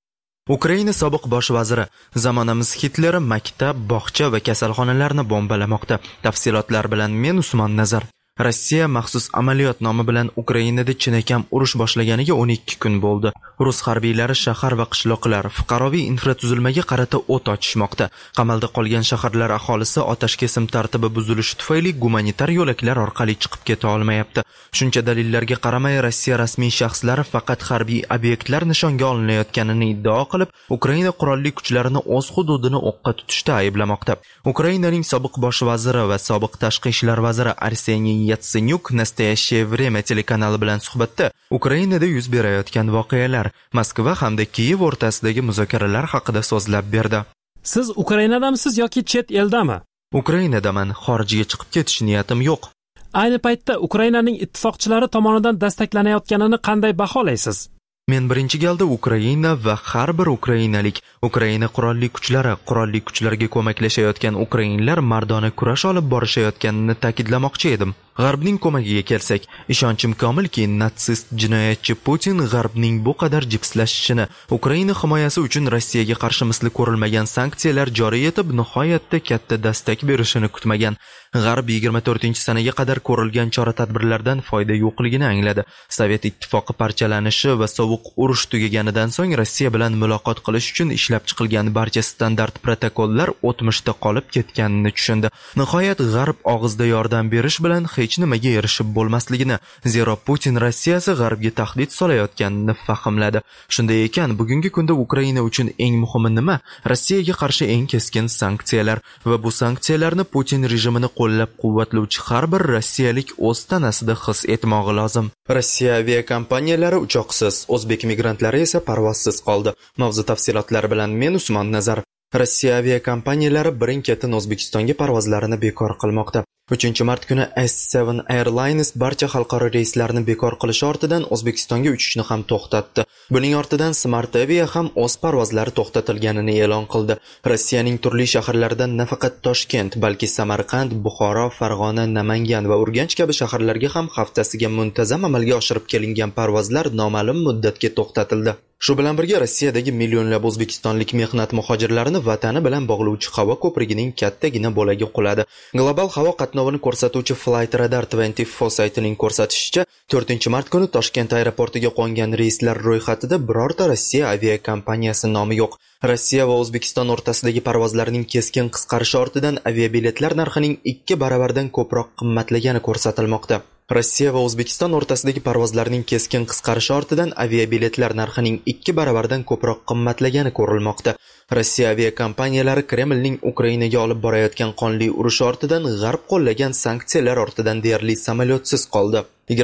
Ukraina sobiq bosh vaziri: zamonamiz Hitleri maktab, bog'cha va kasalxonalarni bombalamoqda. Tafsilotlar bilan men Usmon Nazar. Rossiya maxsus amaliyot nomi bilan Ukrainada chinakam urush boshlaganiga 12 kun bo'ldi. Rus harbiylari shahar va qishloqlar, fuqaroviy infratuzilmaga qarata o't ochishmoqda. Qamalda qolgan shaharlar aholisi otashkesim tartibi buzilishi tufayli gumanitar yo'laklar orqali chiqib keta olmayapti. Shuncha dalillarga qaramay, Rossiya rasmiy shaxslari faqat harbiy obyektlar nishonga olinayotganini iddao qilib, Ukraina qurolli kuchlarini o'z hududini o'qqa tutishda ayblamoqda. Ukrainaning sobiq bosh vaziri va sobiq tashqi ishlar vaziri Arseniy Yatsenyuk Nastoящее время telekanali bilan suhbatda Ukrainada yuz berayotgan voqealar, Moskva hamda Kiyev o'rtasidagi muzokaralar haqida so'zlab berdi. Siz Ukrainadamisiz yoki chet eldami? Ukrainadaman, xorijga chiqib ketish niyatim yo'q. Ayni paytda Ukrainaning ittifoqchilari tomonidan dastaklanayotganini qanday baholaysiz? Men birinchi galda Ukraina va har bir ukrainalik, Ukraina qurolli kuchlarga ko'maklashayotgan ukrainlar mardona kurash olib borishayotganini ta'kidlamoqchi edim. G'arbning ko'magiga kelsak, ishonchim komilki, natsist jinoyatchi Putin G'arbning bu qadar jipslashishini, Ukraina himoyasi uchun Rossiyaga qarshi misli ko'rilmagan sanksiyalar joriy etib, nihoyatda katta dastak berishini kutmagan. G'arb 24-sanaga qadar ko'rilgan chora-tadbirlardan foyda yo'qligini angladi. Sovet ittifoqi parchalanishi va sovuq urush tugaganidan so'ng Rossiya bilan muloqot qilish uchun ishlab chiqilgan barcha standart protokollar o'tmishda qolib ketganini tushundi. Nihoyat G'arb og'izda yordam berish bilan hech nimaga erishib bo'lmasligini, zero Putin Rossiyasi G'arbga tahdid solayotganini fahmladi. Shunday ekan, bugungi kunda Ukraina uchun eng muhimi nima? Rossiyaga qarshi eng keskin sanksiyalar va bu sanksiyalarni Putin rejimini qo'llab-quvvatlovchi har bir rossiyalik o'z tanasida his etmog'i lozim. Rossiya aviakompaniyalari uchoqsiz, o'zbek migrantlari esa parvozsiz qoldi. Mavzu tafsilotlari bilan men Usmon Nazar. Rossiya aviakompaniyalari birin-ketin O'zbekistonga parvozlarini bekor qilmoqda. 3-mart kuni S7 Airlines barcha xalqaro reyslarni bekor qilish ortidan O'zbekistonga uchishni ham to'xtatdi. Buning ortidan Smart Avia ham o'z parvozlari to'xtatilganini e'lon qildi. Rossiyaning turli shaharlaridan nafaqat Toshkent, balki Samarqand, Buxoro, Farg'ona, Namangan va Urganch kabi shaharlarga ham haftasiga muntazam amalga oshirib kelingan parvozlar noma'lum muddatga to'xtatildi. Shu bilan birga Rossiyadagi millionlab o'zbekistonlik mehnat muhojirlarini vatani bilan bog'lovchi havo ko'prigining kattagina bo'lagi quladi. Global havo qatnovini ko'rsatuvchi Flight Radar 24 saytining ko'rsatishicha, 4-mart kuni Toshkent aeroportiga qo'ngan reyslar ro'yxatida birorta Rossiya aviakompaniyasi nomi yo'q. Rossiya va O'zbekiston o'rtasidagi parvozlarning keskin qisqarishi ortidan aviabiletlar narxining 2 baravardan ko'proq qimmatlagani ko'rsatilmoqda. Rossiya va O'zbekiston o'rtasidagi parvozlarning keskin qisqarishi ortidan aviabiletlar narxining 2 baravardan ko'proq qimmatlagani ko'rilmoqda. Rossiya aviakompaniyalari Kremlning Ukrainaga olib borayotgan qonli urush ortidan G'arb qo'llagan sanksiyalar ortidan deyarli samolyotsiz qoldi.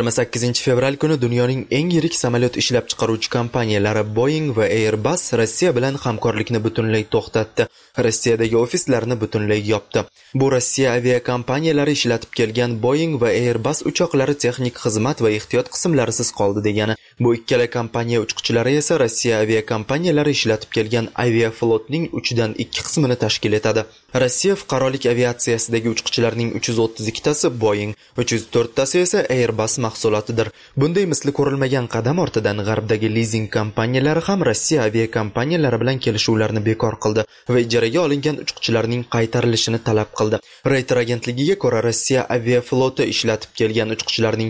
28 fevral kuni dunyoning eng yirik samolyot ishlab chiqaruvchi kompaniyalari Boeing va Airbus Rossiya bilan hamkorlikni butunlay to'xtatdi. Rossiyadagi ofislarni butunlay yopdi. Bu Rossiya aviakompaniyalari ishlatib kelgan Boeing va Airbus uchoqlari texnik xizmat va ehtiyot qismlarisiz qoldi degani. Bu ikkala kompaniya uchquvchilari esa Rossiya aviakompaniyalari ishlatib kelgan aviaflotning 3dan 2 qismini tashkil etadi. Rossiya fuqarolik aviatsiyasidagi uchquvchilarning 332 tasi Boeing, 304 tasi esa Airbus mahsulotidir. Bunday misli ko'rilmagan qadam ortidan G'arbdagi lizing kompaniyalari ham Rossiya aviakompaniyalari bilan kelishuvlarni bekor qildi va ijaraga olingan uchquvchilarning qaytarilishini talab qildi. Reuters agentligiga ko'ra, Rossiya aviafloti ishlatib kelgan uchquvchilarning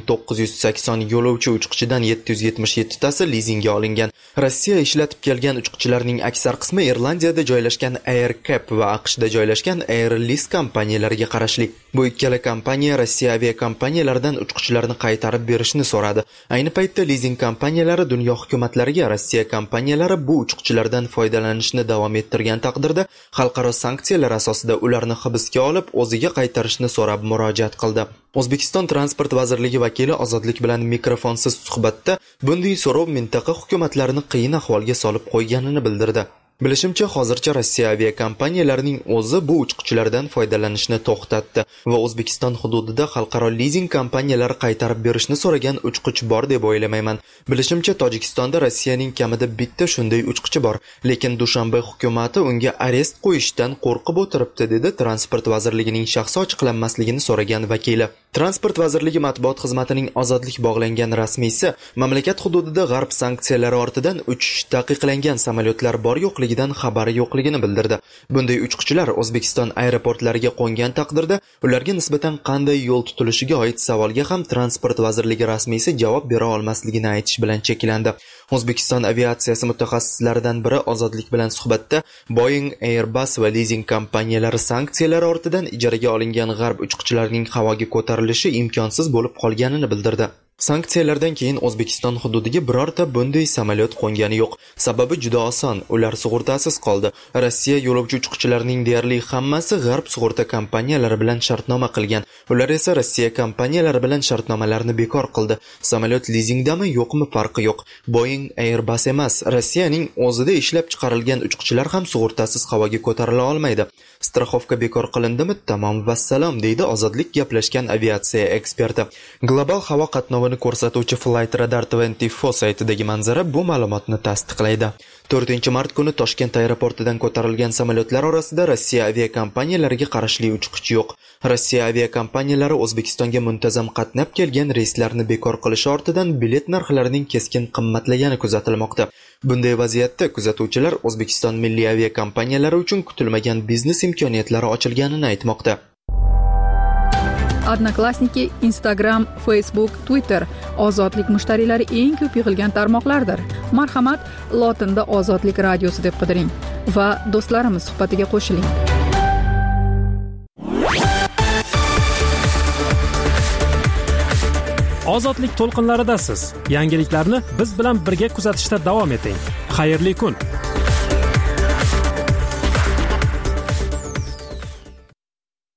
980 yo'lovchi uchquvchidan 777 tasi lizingga olingan. Rossiya ishlatib kelgan uchquvchilarning aksar qismi Irlandiyada joylashgan AirCap va AQShda joylashgan Airlist kompaniyalariga qarashli. Bu ikkala kompaniya Rossiya aviakompaniyalaridan uchquvchilarni qaytarib berishni so'radi. Ayni paytda lizing kompaniyalari dunyo hukumatlariga Rossiya kompaniyalari bu uchquvchilardan foydalanishni davom ettirgan taqdirda xalqaro sanksiyalar asosida ularni hibsga olib, o'ziga qaytarishni so'rab murojaat qildi. O'zbekiston Transport vazirligi vakili Ozodlik bilan mikrofonsiz suhbatda bunday so'rov mintaqa hukumatlarini qiyin ahvolga solib qo'yganini bildirdi. Bilishimcha, hozircha Rossiya aviakompaniyalarining o'zi bu uchquchilardan foydalanishni to'xtatdi va O'zbekiston hududida xalqaro lizing kompaniyalari qaytarib berishni so'ragan uchquch bor deb o'ylamayman. Bilishimcha, Tojikistonda Rossiyaning kamida bitta shunday uchquchi bor, lekin Dushanbe hukumatı unga arest qo'yishdan qo'rqib o'tiribdi, dedi Transport vazirligining shaxsi ochiqlanmasligini so'ragan vakili. Transport vazirligi matbuot xizmatining ozodlik bog'langan rasmiysi mamlakat hududida g'arb sanksiyalari ortidan uchish taqiqlangan samolyotlar bor yo'qligidan xabari yo'qligini bildirdi. Bunday uchquchilar O'zbekiston aeroportlariga qo'ngan taqdirda ularga nisbatan qanday yo'l tutilishiga oid savolga ham Transport vazirligi rasmiysi javob bera olmasligini aytish bilan cheklandi. O'zbekiston aviatsiyasi mutaxassislaridan biri Ozodlik bilan suhbatda Boeing, Airbus va lizing kompaniyalari sanksiyalari ortidan ijaraga olingan g'arb uchquchilarining havoga ko'tarilishi imkonsiz bo'lib qolganini bildirdi. Sanksiyalardan keyin O'zbekiston hududiga birorta bunday samolyot qo'ngani yo'q. Sababi juda oson, ular sug'urtasiz qoldi. Rossiya yo'lovchi uchquchilarining deyarli hammasi g'arb sug'urta kompaniyalari bilan shartnoma qilgan. Ular esa Rossiya kompaniyalari bilan shartnomalarni bekor qildi. Samolyot lizingdami, yo'qmi farqi yo'q. Boeing, Airbus emas, Rossiyaning o'zida ishlab chiqarilgan uchquchilar ham sug'urtasiz havoga ko'tarila olmaydi. Strixovka bekor qilindimi? Tamom vassalom, deydi Ozodlik gaplashgan aviatsiya eksperti. Global havo qatnovini ko'rsatuvchi Flight Radar 24 saytidagi manzara bu ma'lumotni tasdiqlaydi. 4-mart kuni Toshkent aeroportidan ko'tarilgan samolyotlar orasida Rossiya aviakompaniyalariga qarashli uchquchi yo'q. Rossiya aviakompaniyalari O'zbekistonga muntazam qatnab kelgan reyslarni bekor qilish ortidan bilet narxlarining keskin qimmatlagani kuzatilmoqda. Bunday vaziyatda kuzatuvchilar O'zbekiston milliy aviakompaniyalari uchun kutilmagan biznes imkoniyatlari ochilganini aytmoqda. Odnoklassniki, Instagram, Facebook, Twitter ozodlik mushtariylari eng ko'p yig'ilgan tarmoqlardir. Marhamat, lotinda Ozodlik radiosi deb qidiring va do'stlarimiz suhbatiga qo'shiling. Ozodlik to'lqinlaridasiz. Yangiliklarni biz bilan birga kuzatishda davom eting. Xayrli kun.